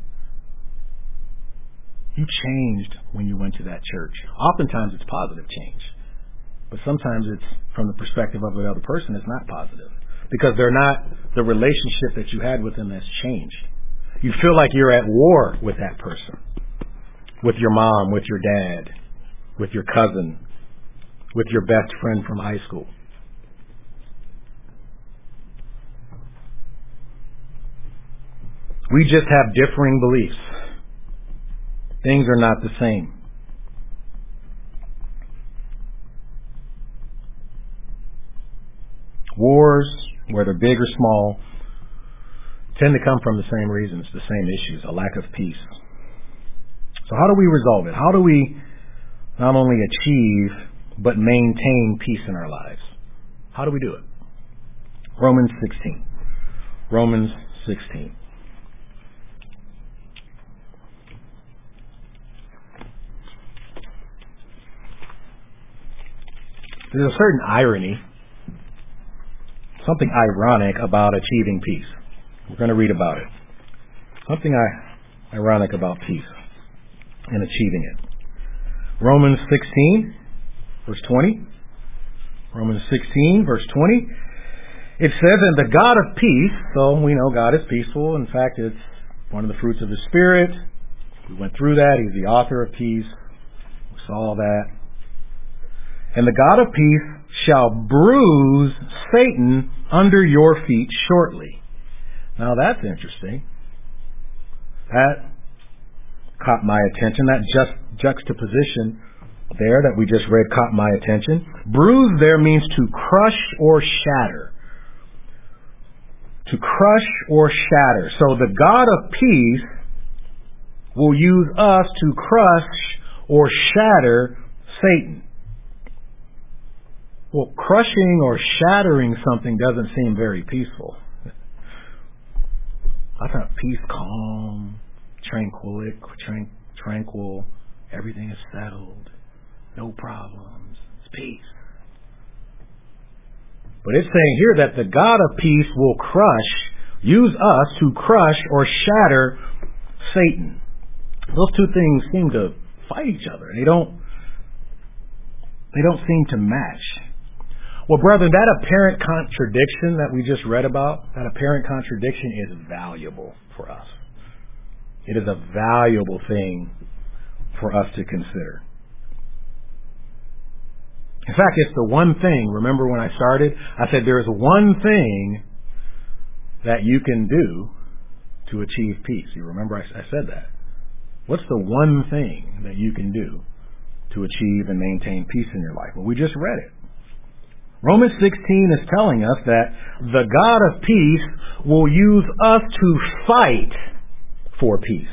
You changed when you went to that church. Oftentimes it's positive change. But sometimes it's from the perspective of the other person, it's not positive. Because they're not, the relationship that you had with them has changed. You feel like you're at war with that person. With your mom, with your dad, with your cousin, with your best friend from high school. We just have differing beliefs. Things are not the same. Wars, whether big or small, tend to come from the same reasons, the same issues, a lack of peace. So how do we resolve it? How do we not only achieve, but maintain peace in our lives? How do we do it? Romans sixteen. Romans sixteen. There's a certain irony, something ironic about achieving peace. We're going to read about it. Something I, ironic about peace and achieving it. Romans sixteen, verse twenty. Romans sixteen, verse twenty. It says, and the God of peace, so we know God is peaceful. In fact, it's one of the fruits of the Spirit. We went through that. He's the author of peace. We saw that. And the God of peace shall bruise Satan under your feet shortly. Now that's interesting. That caught my attention. That just juxtaposition there that we just read caught my attention. Bruise there means to crush or shatter. To crush or shatter. So the God of peace will use us to crush or shatter Satan. Well, crushing or shattering something doesn't seem very peaceful. I thought peace, calm, tranquil, tran- tranquil, everything is settled, no problems, it's peace. But it's saying here that the God of peace will crush, use us to crush or shatter Satan. Those two things seem to fight each other. They don't, they don't seem to match. Well, brethren, that apparent contradiction that we just read about, that apparent contradiction is valuable for us. It is a valuable thing for us to consider. In fact, it's the one thing, remember when I started, I said there is one thing that you can do to achieve peace. You remember I, I said that. What's the one thing that you can do to achieve and maintain peace in your life? Well, we just read it. Romans sixteen is telling us that the God of peace will use us to fight for peace.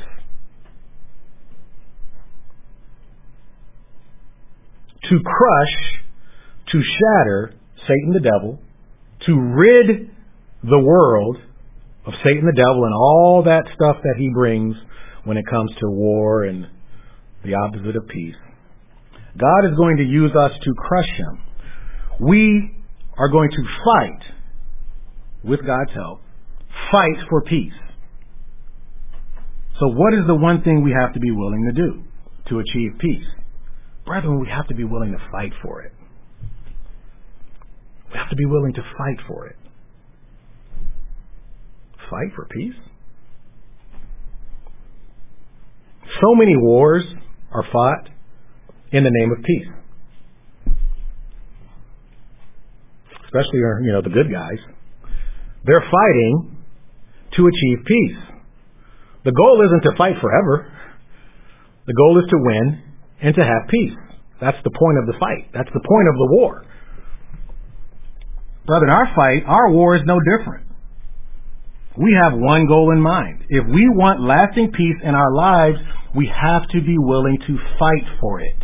To crush, to shatter Satan the devil, to rid the world of Satan the devil and all that stuff that he brings when it comes to war and the opposite of peace. God is going to use us to crush him. We are going to fight, with God's help, fight for peace. So what is the one thing we have to be willing to do to achieve peace? Brethren, we have to be willing to fight for it. We have to be willing to fight for it. Fight for peace? So many wars are fought in the name of peace. Especially, you know, the good guys. They're fighting to achieve peace. The goal isn't to fight forever. The goal is to win and to have peace. That's the point of the fight. That's the point of the war. Brethren, our fight, our war is no different. We have one goal in mind. If we want lasting peace in our lives, we have to be willing to fight for it.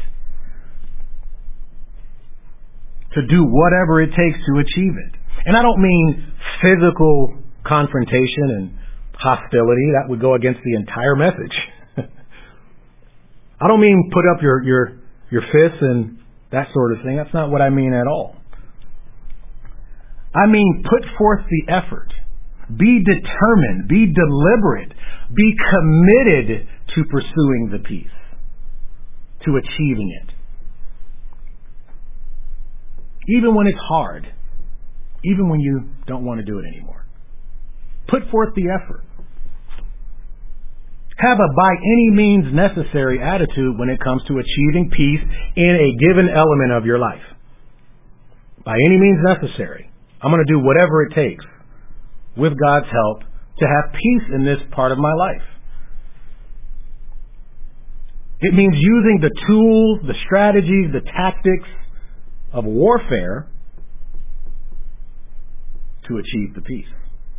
To do whatever it takes to achieve it. And I don't mean physical confrontation and hostility. That would go against the entire message. I don't mean put up your, your, your fists and that sort of thing. That's not what I mean at all. I mean put forth the effort. Be determined. Be deliberate. Be committed to pursuing the peace. To achieving it. Even when it's hard. Even when you don't want to do it anymore. Put forth the effort. Have a by any means necessary attitude when it comes to achieving peace in a given element of your life. By any means necessary. I'm going to do whatever it takes, with God's help, to have peace in this part of my life. It means using the tools, the strategies, the tactics of warfare to achieve the peace.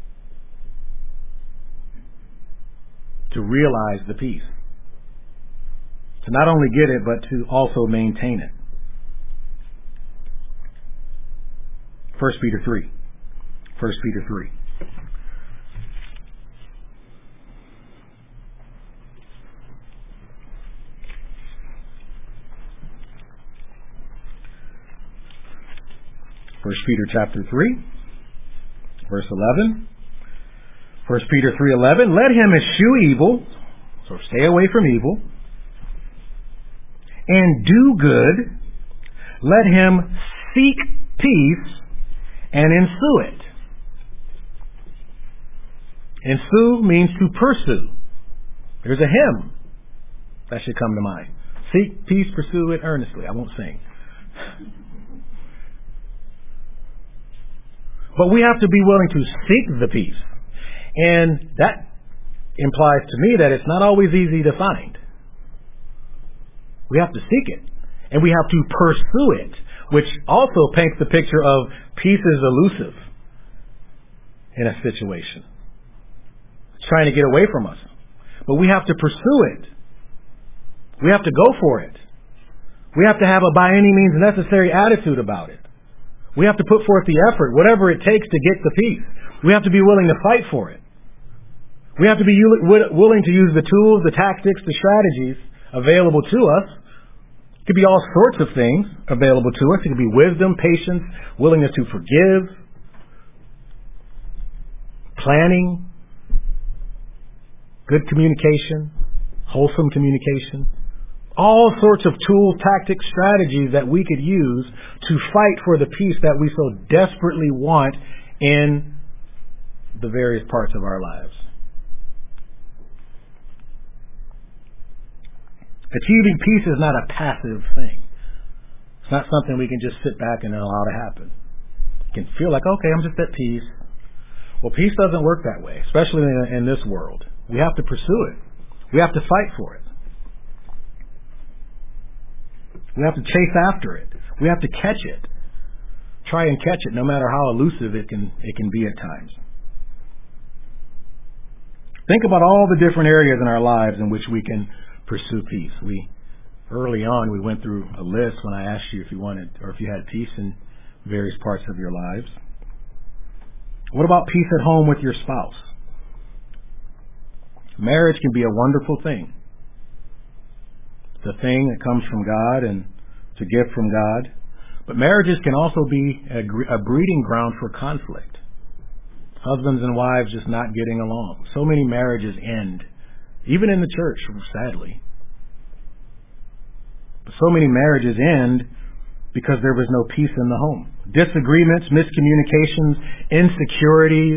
To realize the peace. To not only get it, but to also maintain it. First Peter three. First Peter three. First Peter chapter three, verse eleven. First Peter three eleven. Let him eschew evil, so stay away from evil, and do good. Let him seek peace and ensue it. Ensue means to pursue. There's a hymn that should come to mind. Seek peace, pursue it earnestly. I won't sing. But we have to be willing to seek the peace. And that implies to me that it's not always easy to find. We have to seek it. And we have to pursue it, which also paints the picture of peace is elusive in a situation. It's trying to get away from us. But we have to pursue it. We have to go for it. We have to have a by any means necessary attitude about it. We have to put forth the effort, whatever it takes to get the peace. We have to be willing to fight for it. We have to be willing to use the tools, the tactics, the strategies available to us. It could be all sorts of things available to us. It could be wisdom, patience, willingness to forgive, planning, good communication, wholesome communication. All sorts of tools, tactics, strategies that we could use to fight for the peace that we so desperately want in the various parts of our lives. Achieving peace is not a passive thing. It's not something we can just sit back and allow to happen. You can feel like, okay, I'm just at peace. Well, peace doesn't work that way, especially in, in this world. We have to pursue it. We have to fight for it. We have to chase after it. We have to catch it. Try and catch it, no matter how elusive it can it can be at times. Think about all the different areas in our lives in which we can pursue peace. We early on we went through a list when I asked you if you wanted or if you had peace in various parts of your lives. What about peace at home with your spouse? Marriage can be a wonderful thing. It's a thing that comes from God and it's a gift from God. But marriages can also be a, a breeding ground for conflict. Husbands and wives just not getting along. So many marriages end, even in the church, sadly. But so many marriages end because there was no peace in the home. Disagreements, miscommunications, insecurities.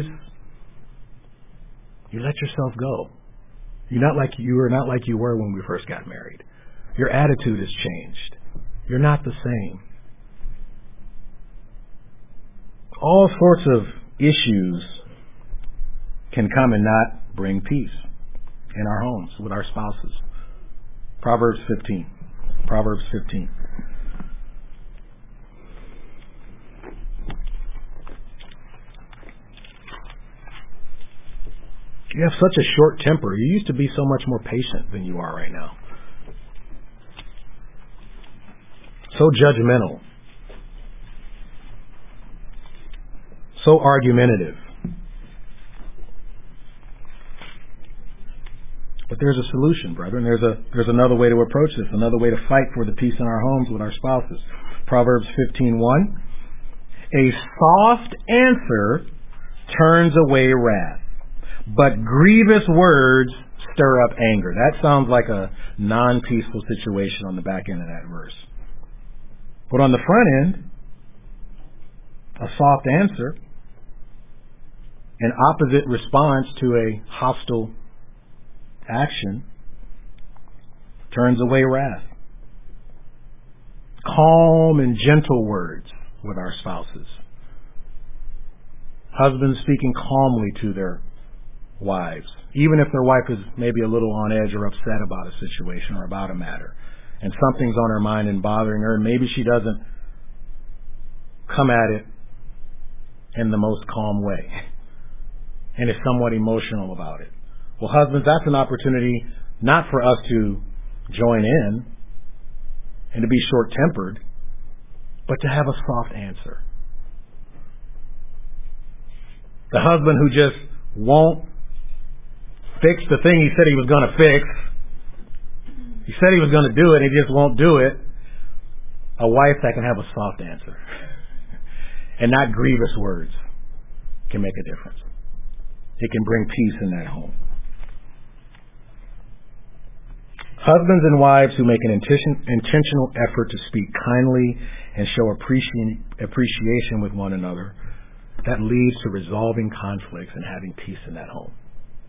You let yourself go. You're not like you are not like you were when we first got married. Your attitude has changed. You're not the same. All sorts of issues can come and not bring peace in our homes with our spouses. Proverbs fifteen. Proverbs fifteen. You have such a short temper. You used to be so much more patient than you are right now. So judgmental. So argumentative. But there's a solution, brethren. There's a there's another way to approach this, another way to fight for the peace in our homes with our spouses. Proverbs fifteen one. A soft answer turns away wrath, but grievous words stir up anger. That sounds like a non-peaceful situation on the back end of that verse. But on the front end, a soft answer, an opposite response to a hostile action, turns away wrath. Calm and gentle words with our spouses. Husbands speaking calmly to their wives, even if their wife is maybe a little on edge or upset about a situation or about a matter, and something's on her mind and bothering her, and maybe she doesn't come at it in the most calm way and is somewhat emotional about it. Well, husbands, that's an opportunity not for us to join in and to be short-tempered, but to have a soft answer. The husband who just won't fix the thing he said he was going to fix. He said he was going to do it, and he just won't do it. A wife that can have a soft answer and not grievous words can make a difference. It can bring peace in that home. Husbands and wives who make an intention, intentional effort to speak kindly and show appreci- appreciation with one another, that leads to resolving conflicts and having peace in that home.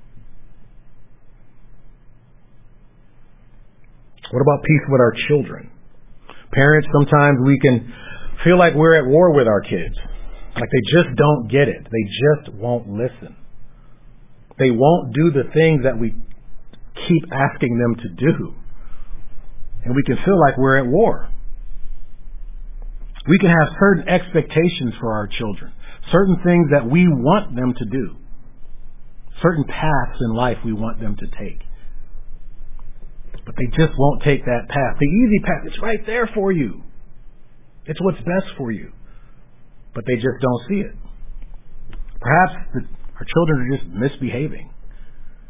What about peace with our children? Parents, sometimes we can feel like we're at war with our kids. Like they just don't get it. They just won't listen. They won't do the things that we keep asking them to do. And we can feel like we're at war. We can have certain expectations for our children, certain things that we want them to do, certain paths in life we want them to take. But they just won't take that path. The easy path, it's right there for you. It's what's best for you. But they just don't see it. Perhaps the, our children are just misbehaving.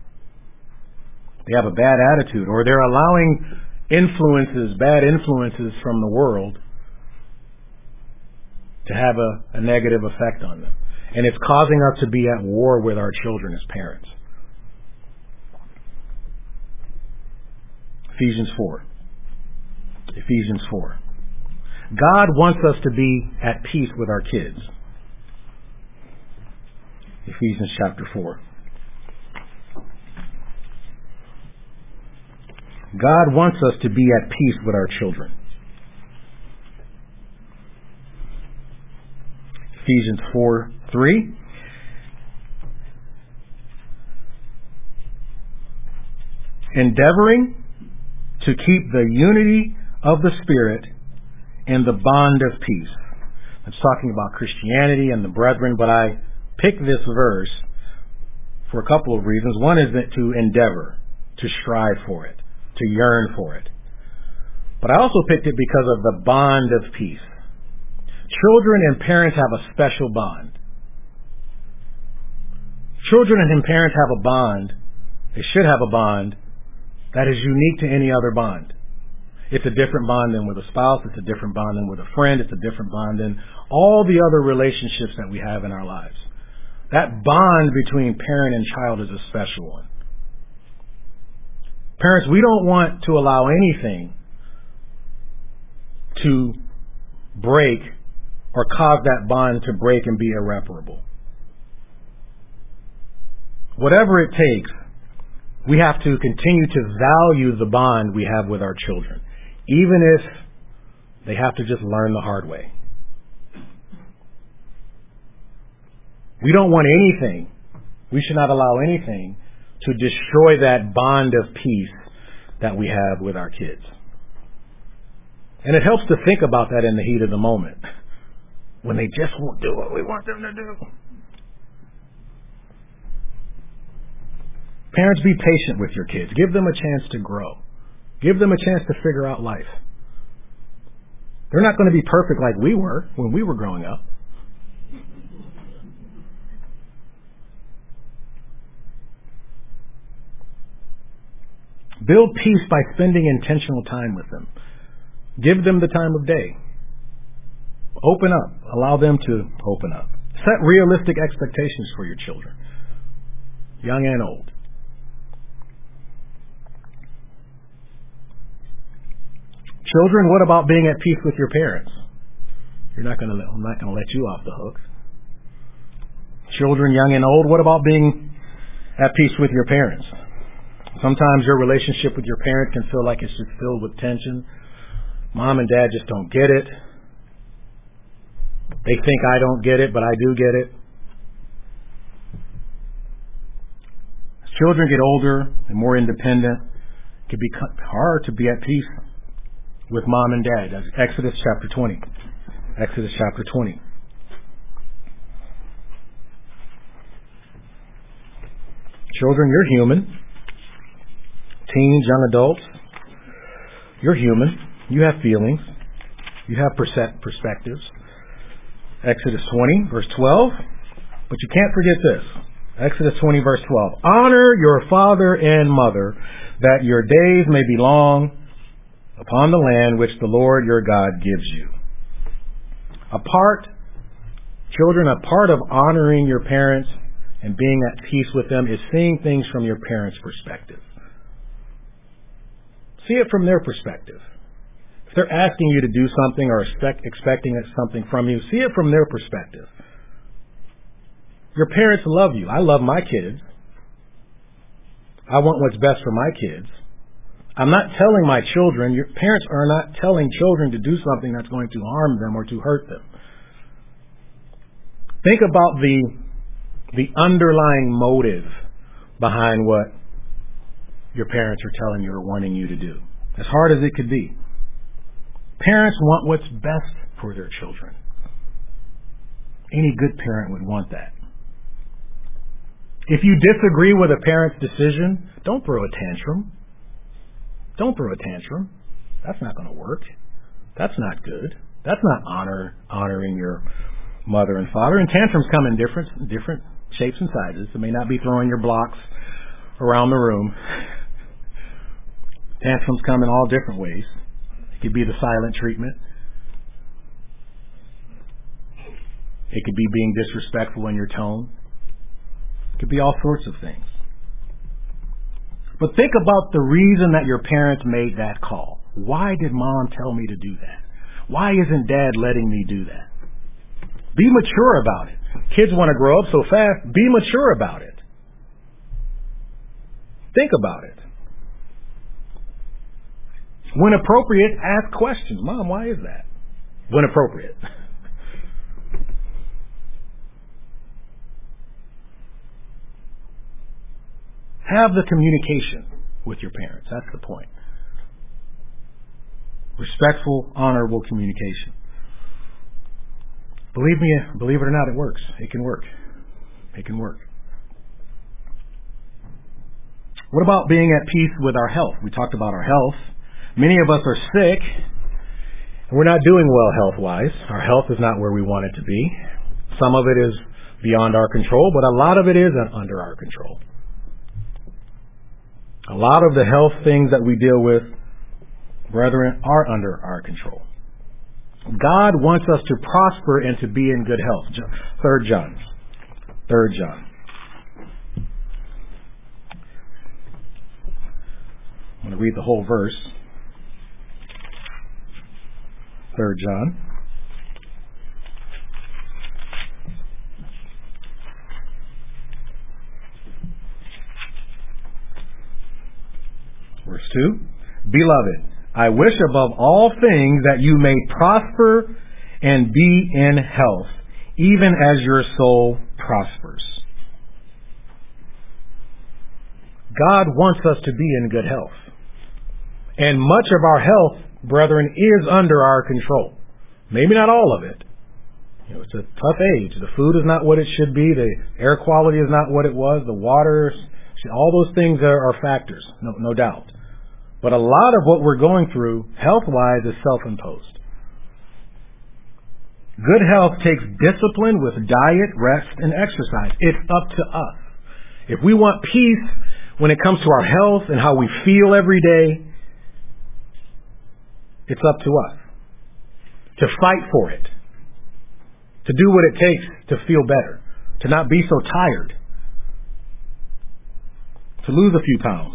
they have a bad attitude, or they're allowing influences, bad influences from the world to have a, a negative effect on them. And it's causing us to be at war with our children as parents. Ephesians four. Ephesians four. God wants us to be at peace with our kids. Ephesians chapter four. God wants us to be at peace with our children. Ephesians four three. Endeavoring to keep the unity of the Spirit and the bond of peace. It's talking about Christianity and the brethren, but I picked this verse for a couple of reasons. One is that to endeavor, to strive for it, to yearn for it. But I also picked it because of the bond of peace. Children and parents have a special bond. Children and parents have a bond, they should have a bond, that is unique to any other bond. It's a different bond than with a spouse. It's a different bond than with a friend. It's a different bond than all the other relationships that we have in our lives. That bond between parent and child is a special one. Parents, we don't want to allow anything to break or cause that bond to break and be irreparable. Whatever it takes, we have to continue to value the bond we have with our children, even if they have to just learn the hard way. We don't want anything, we should not allow anything to destroy that bond of peace that we have with our kids. And it helps to think about that in the heat of the moment, when they just won't do what we want them to do. Parents, be patient with your kids. Give them a chance to grow. Give them a chance to figure out life. They're not going to be perfect like we were when we were growing up. Build peace by spending intentional time with them. Give them the time of day. Open up. Allow them to open up. Set realistic expectations for your children, young and old. Children, what about being at peace with your parents? You're not going to. I'm not going to let you off the hook. Children, young and old, what about being at peace with your parents? Sometimes your relationship with your parents can feel like it's just filled with tension. Mom and dad just don't get it. They think I don't get it, but I do get it. As children get older and more independent, it can be hard to be at peace with mom and dad. That's Exodus chapter twenty. Exodus chapter twenty. Children, you're human. Teens, young adults, you're human. You have feelings. You have perspectives. Exodus twenty, verse twelve. But you can't forget this. Exodus twenty, verse twelve. Honor your father and mother, that your days may be long upon the land which the Lord your God gives you. A part, children, a part of honoring your parents and being at peace with them is seeing things from your parents' perspective. See it from their perspective. If they're asking you to do something or expect, expecting something from you, see it from their perspective. Your parents love you. I love my kids. I want what's best for my kids. I'm not telling my children, your parents are not telling children to do something that's going to harm them or to hurt them. Think about the, the underlying motive behind what your parents are telling you or wanting you to do. As hard as it could be. Parents want what's best for their children. Any good parent would want that. If you disagree with a parent's decision, don't throw a tantrum. Don't throw a tantrum. That's not going to work. That's not good. That's not honor honoring your mother and father. And tantrums come in different different shapes and sizes. It may not be throwing your blocks around the room. Tantrums come in all different ways. It could be the silent treatment. It could be being disrespectful in your tone. It could be all sorts of things. But think about the reason that your parents made that call. Why did mom tell me to do that? Why isn't dad letting me do that? Be mature about it. Kids want to grow up so fast. Be mature about it. Think about it. When appropriate, ask questions. Mom, why is that? When appropriate. Have the communication with your parents. That's the point. Respectful, honorable communication. Believe me, believe it or not, it works. It can work. It can work. What about being at peace with our health? We talked about our health. Many of us are sick, and we're not doing well health-wise. Our health is not where we want it to be. Some of it is beyond our control, but a lot of it is under our control. A lot of the health things that we deal with, brethren, are under our control. God wants us to prosper and to be in good health. Third John. Third John. I'm going to read the whole verse. Third John. Verse two. Beloved, I wish above all things that you may prosper and be in health, even as your soul prospers. God wants us to be in good health. And much of our health, brethren, is under our control. Maybe not all of it. You know, it's a tough age. The food is not what it should be. The air quality is not what it was. The water, all those things are, are factors, no, no doubt. But a lot of what we're going through, health-wise, is self-imposed. Good health takes discipline with diet, rest, and exercise. It's up to us. If we want peace when it comes to our health and how we feel every day, it's up to us to fight for it, to do what it takes to feel better, to not be so tired, to lose a few pounds.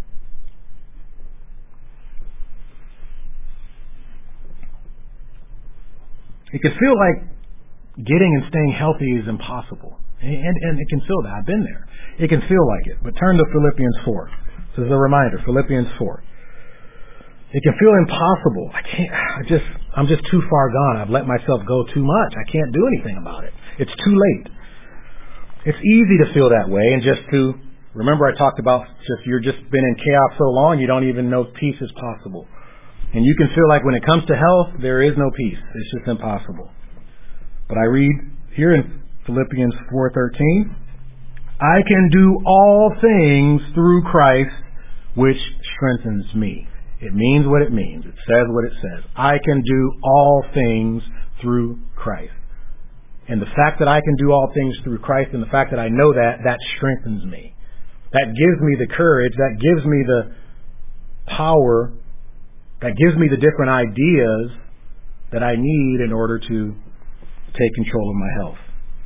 It can feel like getting and staying healthy is impossible. And, and it can feel that. I've been there. It can feel like it. But turn to Philippians four. This is a reminder. Philippians four. It can feel impossible. I can't, I just, I'm just too far gone. I've let myself go too much. I can't do anything about it. It's too late. It's easy to feel that way and just to, remember I talked about just, you're just been in chaos so long you don't even know peace is possible. And you can feel like when it comes to health, there is no peace. It's just impossible. But I read here in Philippians four thirteen, I can do all things through Christ, which strengthens me. It means what it means. It says what it says. I can do all things through Christ. And the fact that I can do all things through Christ and the fact that I know that, that strengthens me. That gives me the courage. That gives me the power. That gives me the different ideas that I need in order to take control of my health.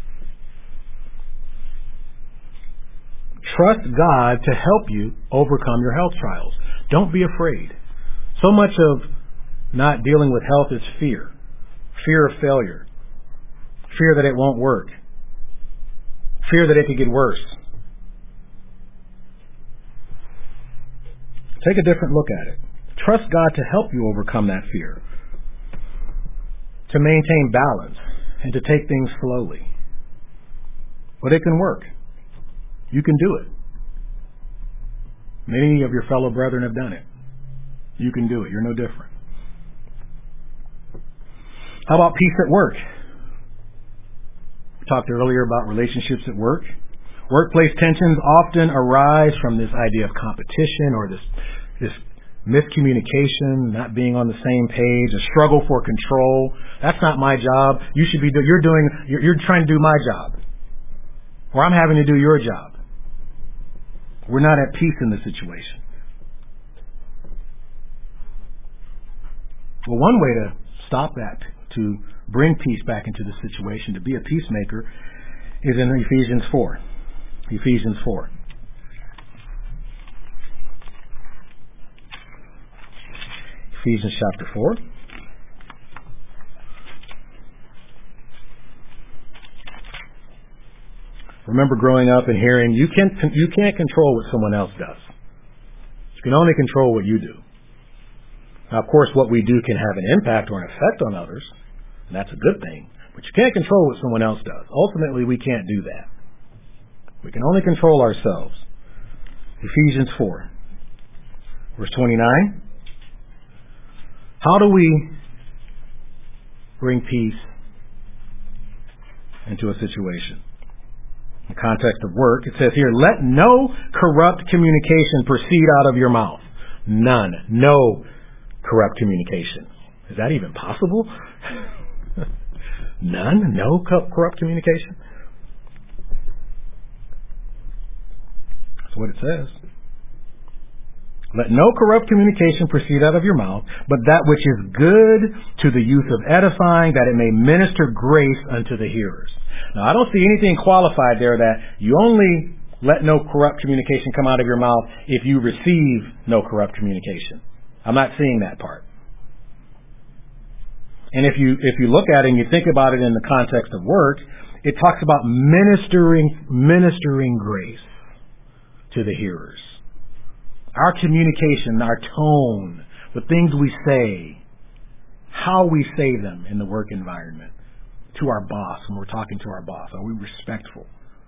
Trust God to help you overcome your health trials. Don't be afraid. So much of not dealing with health is fear. Fear of failure. Fear that it won't work. Fear that it could get worse. Take a different look at it. Trust God to help you overcome that fear. To maintain balance and to take things slowly. But it can work. You can do it. Many of your fellow brethren have done it. You can do it. You're no different. How about peace at work? We talked earlier about relationships at work. Workplace tensions often arise from this idea of competition or this this miscommunication, not being on the same page, a struggle for control. That's not my job. You should be. Do, you're doing. You're, you're trying to do my job, or I'm having to do your job. We're not at peace in the situation. Well, one way to stop that, to bring peace back into the situation, to be a peacemaker, is in Ephesians four. Ephesians four. Ephesians chapter four. Remember growing up and hearing, you can't, you can't control what someone else does. You can only control what you do. Now, of course, what we do can have an impact or an effect on others, and that's a good thing. But you can't control what someone else does. Ultimately, we can't do that. We can only control ourselves. Ephesians four, verse twenty-nine. How do we bring peace into a situation? In the context of work, it says here, let no corrupt communication proceed out of your mouth. None. No corrupt communication. Is that even possible? None? No corrupt communication? That's what it says. Let no corrupt communication proceed out of your mouth, but that which is good to the use of edifying, that it may minister grace unto the hearers. Now, I don't see anything qualified there that you only let no corrupt communication come out of your mouth if you receive no corrupt communication. I'm not seeing that part. And if you if you look at it and you think about it in the context of work, it talks about ministering ministering grace to the hearers. Our communication, our tone, the things we say, how we say them in the work environment, to our boss when we're talking to our boss. Are we respectful?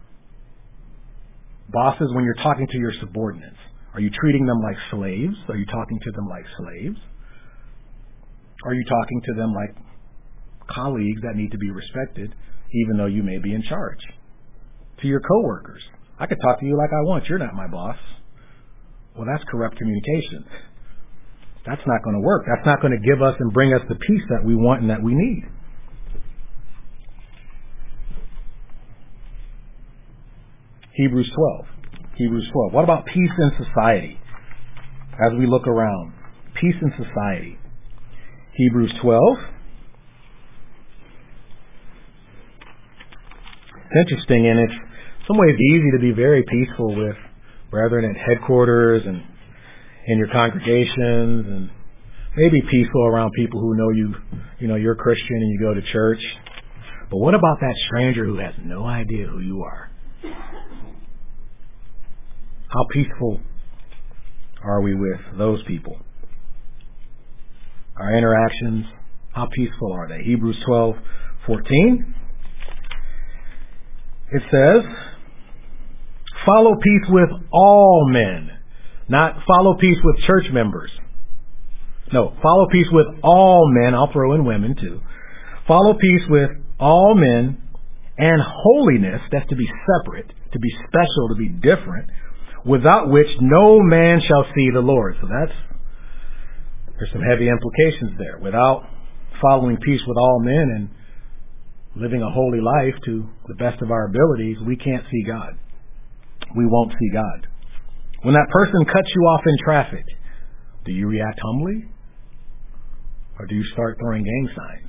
Bosses, when you're talking to your subordinates, are you treating them like slaves? Are you talking to them like slaves? Are you talking to them like colleagues that need to be respected, even though you may be in charge? To your coworkers, I could talk to you like I want. You're not my boss. Well, that's corrupt communication. That's not going to work. That's not going to give us and bring us the peace that we want and that we need. Hebrews twelve. Hebrews twelve. What about peace in society? As we look around, peace in society. Hebrews twelve. It's interesting, and it's in some ways easy to be very peaceful with brethren at headquarters and in your congregations, and maybe peaceful around people who know you, you know, you're Christian and you go to church. But what about that stranger who has no idea who you are? How peaceful are we with those people? Our interactions, how peaceful are they? Hebrews twelve fourteen. It says, follow peace with all men. Not follow peace with church members. No, follow peace with all men. I'll throw in women too. Follow peace with all men and holiness. That's to be separate, to be special, to be different, without which no man shall see the Lord. So that's, there's some heavy implications there. Without following peace with all men and living a holy life to the best of our abilities, we can't see God. We won't see God. When that person cuts you off in traffic, do you react humbly? Or do you start throwing gang signs?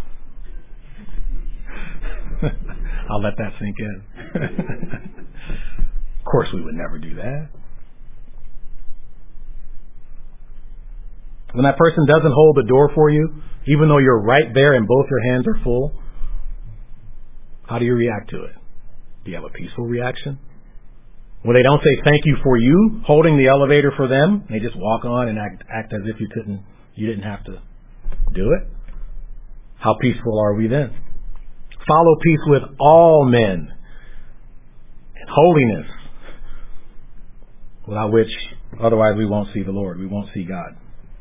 I'll let that sink in. Of course we would never do that. When that person doesn't hold the door for you, even though you're right there and both your hands are full, how do you react to it? Do you have a peaceful reaction? When they don't say thank you for you holding the elevator for them, they just walk on and act, act as if you couldn't, you didn't have to do it. How peaceful are we then? Follow peace with all men and holiness, without which otherwise we won't see the Lord. We won't see God.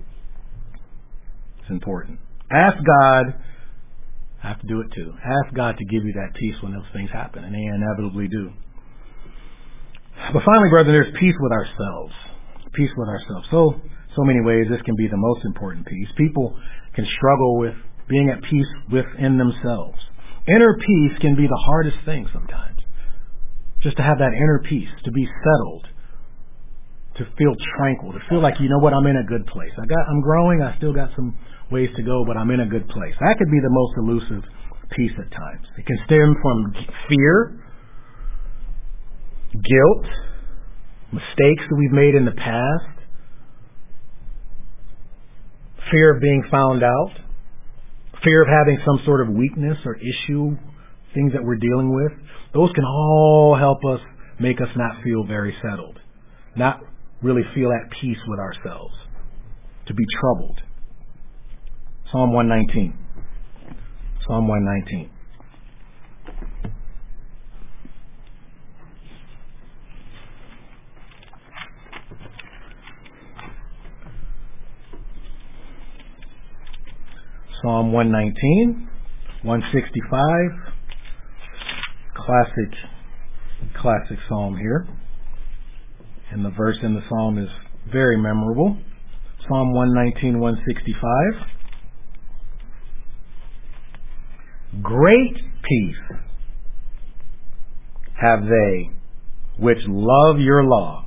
It's important. Ask God. I have to do it too. Ask God to give you that peace when those things happen, and they inevitably do. But finally, brethren, there's peace with ourselves. Peace with ourselves. So, so many ways this can be the most important peace. People can struggle with being at peace within themselves. Inner peace can be the hardest thing sometimes. Just to have that inner peace, to be settled, to feel tranquil, to feel like, you know what, I'm in a good place. I got, I'm growing. I still got some ways to go, but I'm in a good place. That could be the most elusive peace at times. It can stem from fear, guilt, mistakes that we've made in the past, fear of being found out, fear of having some sort of weakness or issue, things that we're dealing with. Those can all help us make us not feel very settled, not really feel at peace with ourselves, to be troubled. Psalm one nineteen. Psalm one nineteen. Psalm one nineteen, one sixty-five, classic, classic psalm here. And the verse in the psalm is very memorable. Psalm one nineteen, one sixty-five. Great peace have they which love your law,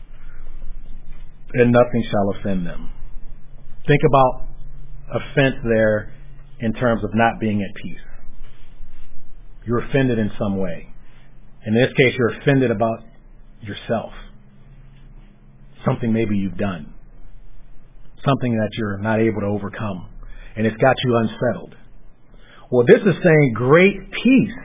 and nothing shall offend them. Think about offense there in terms of not being at peace. You're offended in some way. In this case, you're offended about yourself. Something maybe you've done. Something that you're not able to overcome. And it's got you unsettled. Well, this is saying great peace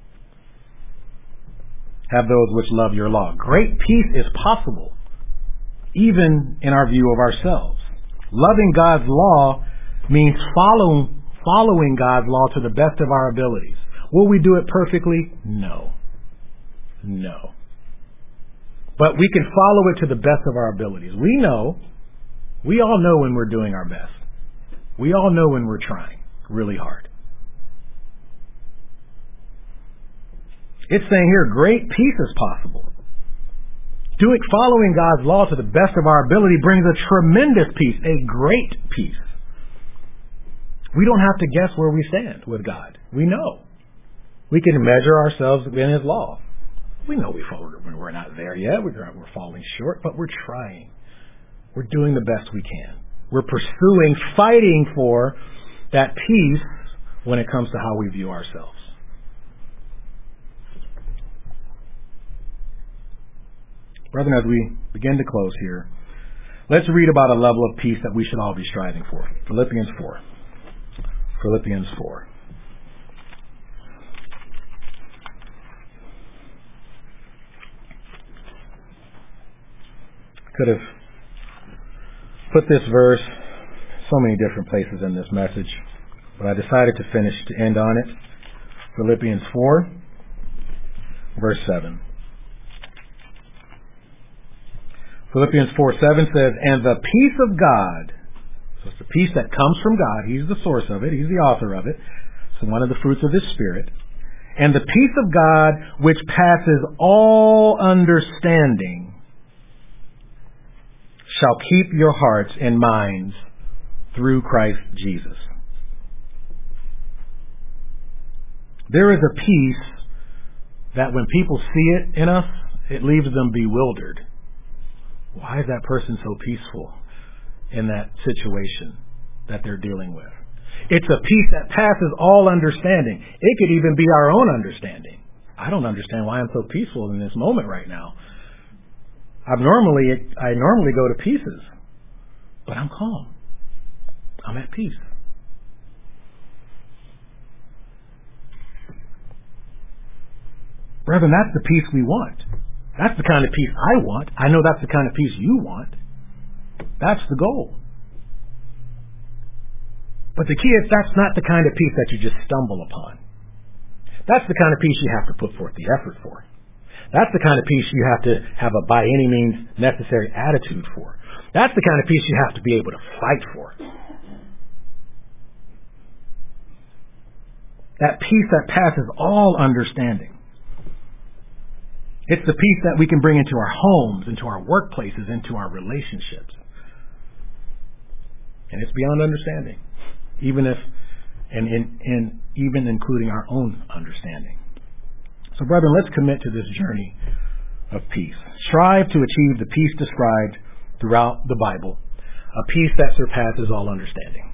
have those which love your law. Great peace is possible, even in our view of ourselves. Loving God's law means following, following God's law to the best of our abilities. Will we do it perfectly? No. No. But we can follow it to the best of our abilities. We know, we all know when we're doing our best. We all know when we're trying really hard. It's saying here, great peace is possible. Doing, following God's law to the best of our ability brings a tremendous peace, a great peace. We don't have to guess where we stand with God. We know. We can measure ourselves in His law. We know we fall, we're not there yet. We're, we're falling short, but we're trying. We're doing the best we can. We're pursuing, fighting for that peace when it comes to how we view ourselves. Brethren, as we begin to close here, let's read about a level of peace that we should all be striving for. Philippians four. Philippians four. Could have put this verse so many different places in this message, but I decided to finish to end on it. Philippians four, verse seven. Philippians four seven says, and the peace of God, so it's the peace that comes from God, He's the source of it, He's the author of it, it's one of the fruits of His Spirit, and the peace of God which passes all understanding shall keep your hearts and minds through Christ Jesus. There is a peace that when people see it in us, it leaves them bewildered. Why is that person so peaceful in that situation that they're dealing with? It's a peace that passes all understanding. It could even be our own understanding. I don't understand why I'm so peaceful in this moment right now. I've normally, I normally go to pieces, but I'm calm. I'm at peace. Brethren, that's the peace we want. That's the kind of peace I want. I know that's the kind of peace you want. That's the goal. But the key is that's not the kind of peace that you just stumble upon. That's the kind of peace you have to put forth the effort for. That's the kind of peace you have to have a by any means necessary attitude for. That's the kind of peace you have to be able to fight for. That peace that passes all understanding. It's the peace that we can bring into our homes, into our workplaces, into our relationships. And it's beyond understanding, even if, and, and, and even including our own understanding. So, brethren, let's commit to this journey of peace. Strive to achieve the peace described throughout the Bible, a peace that surpasses all understanding.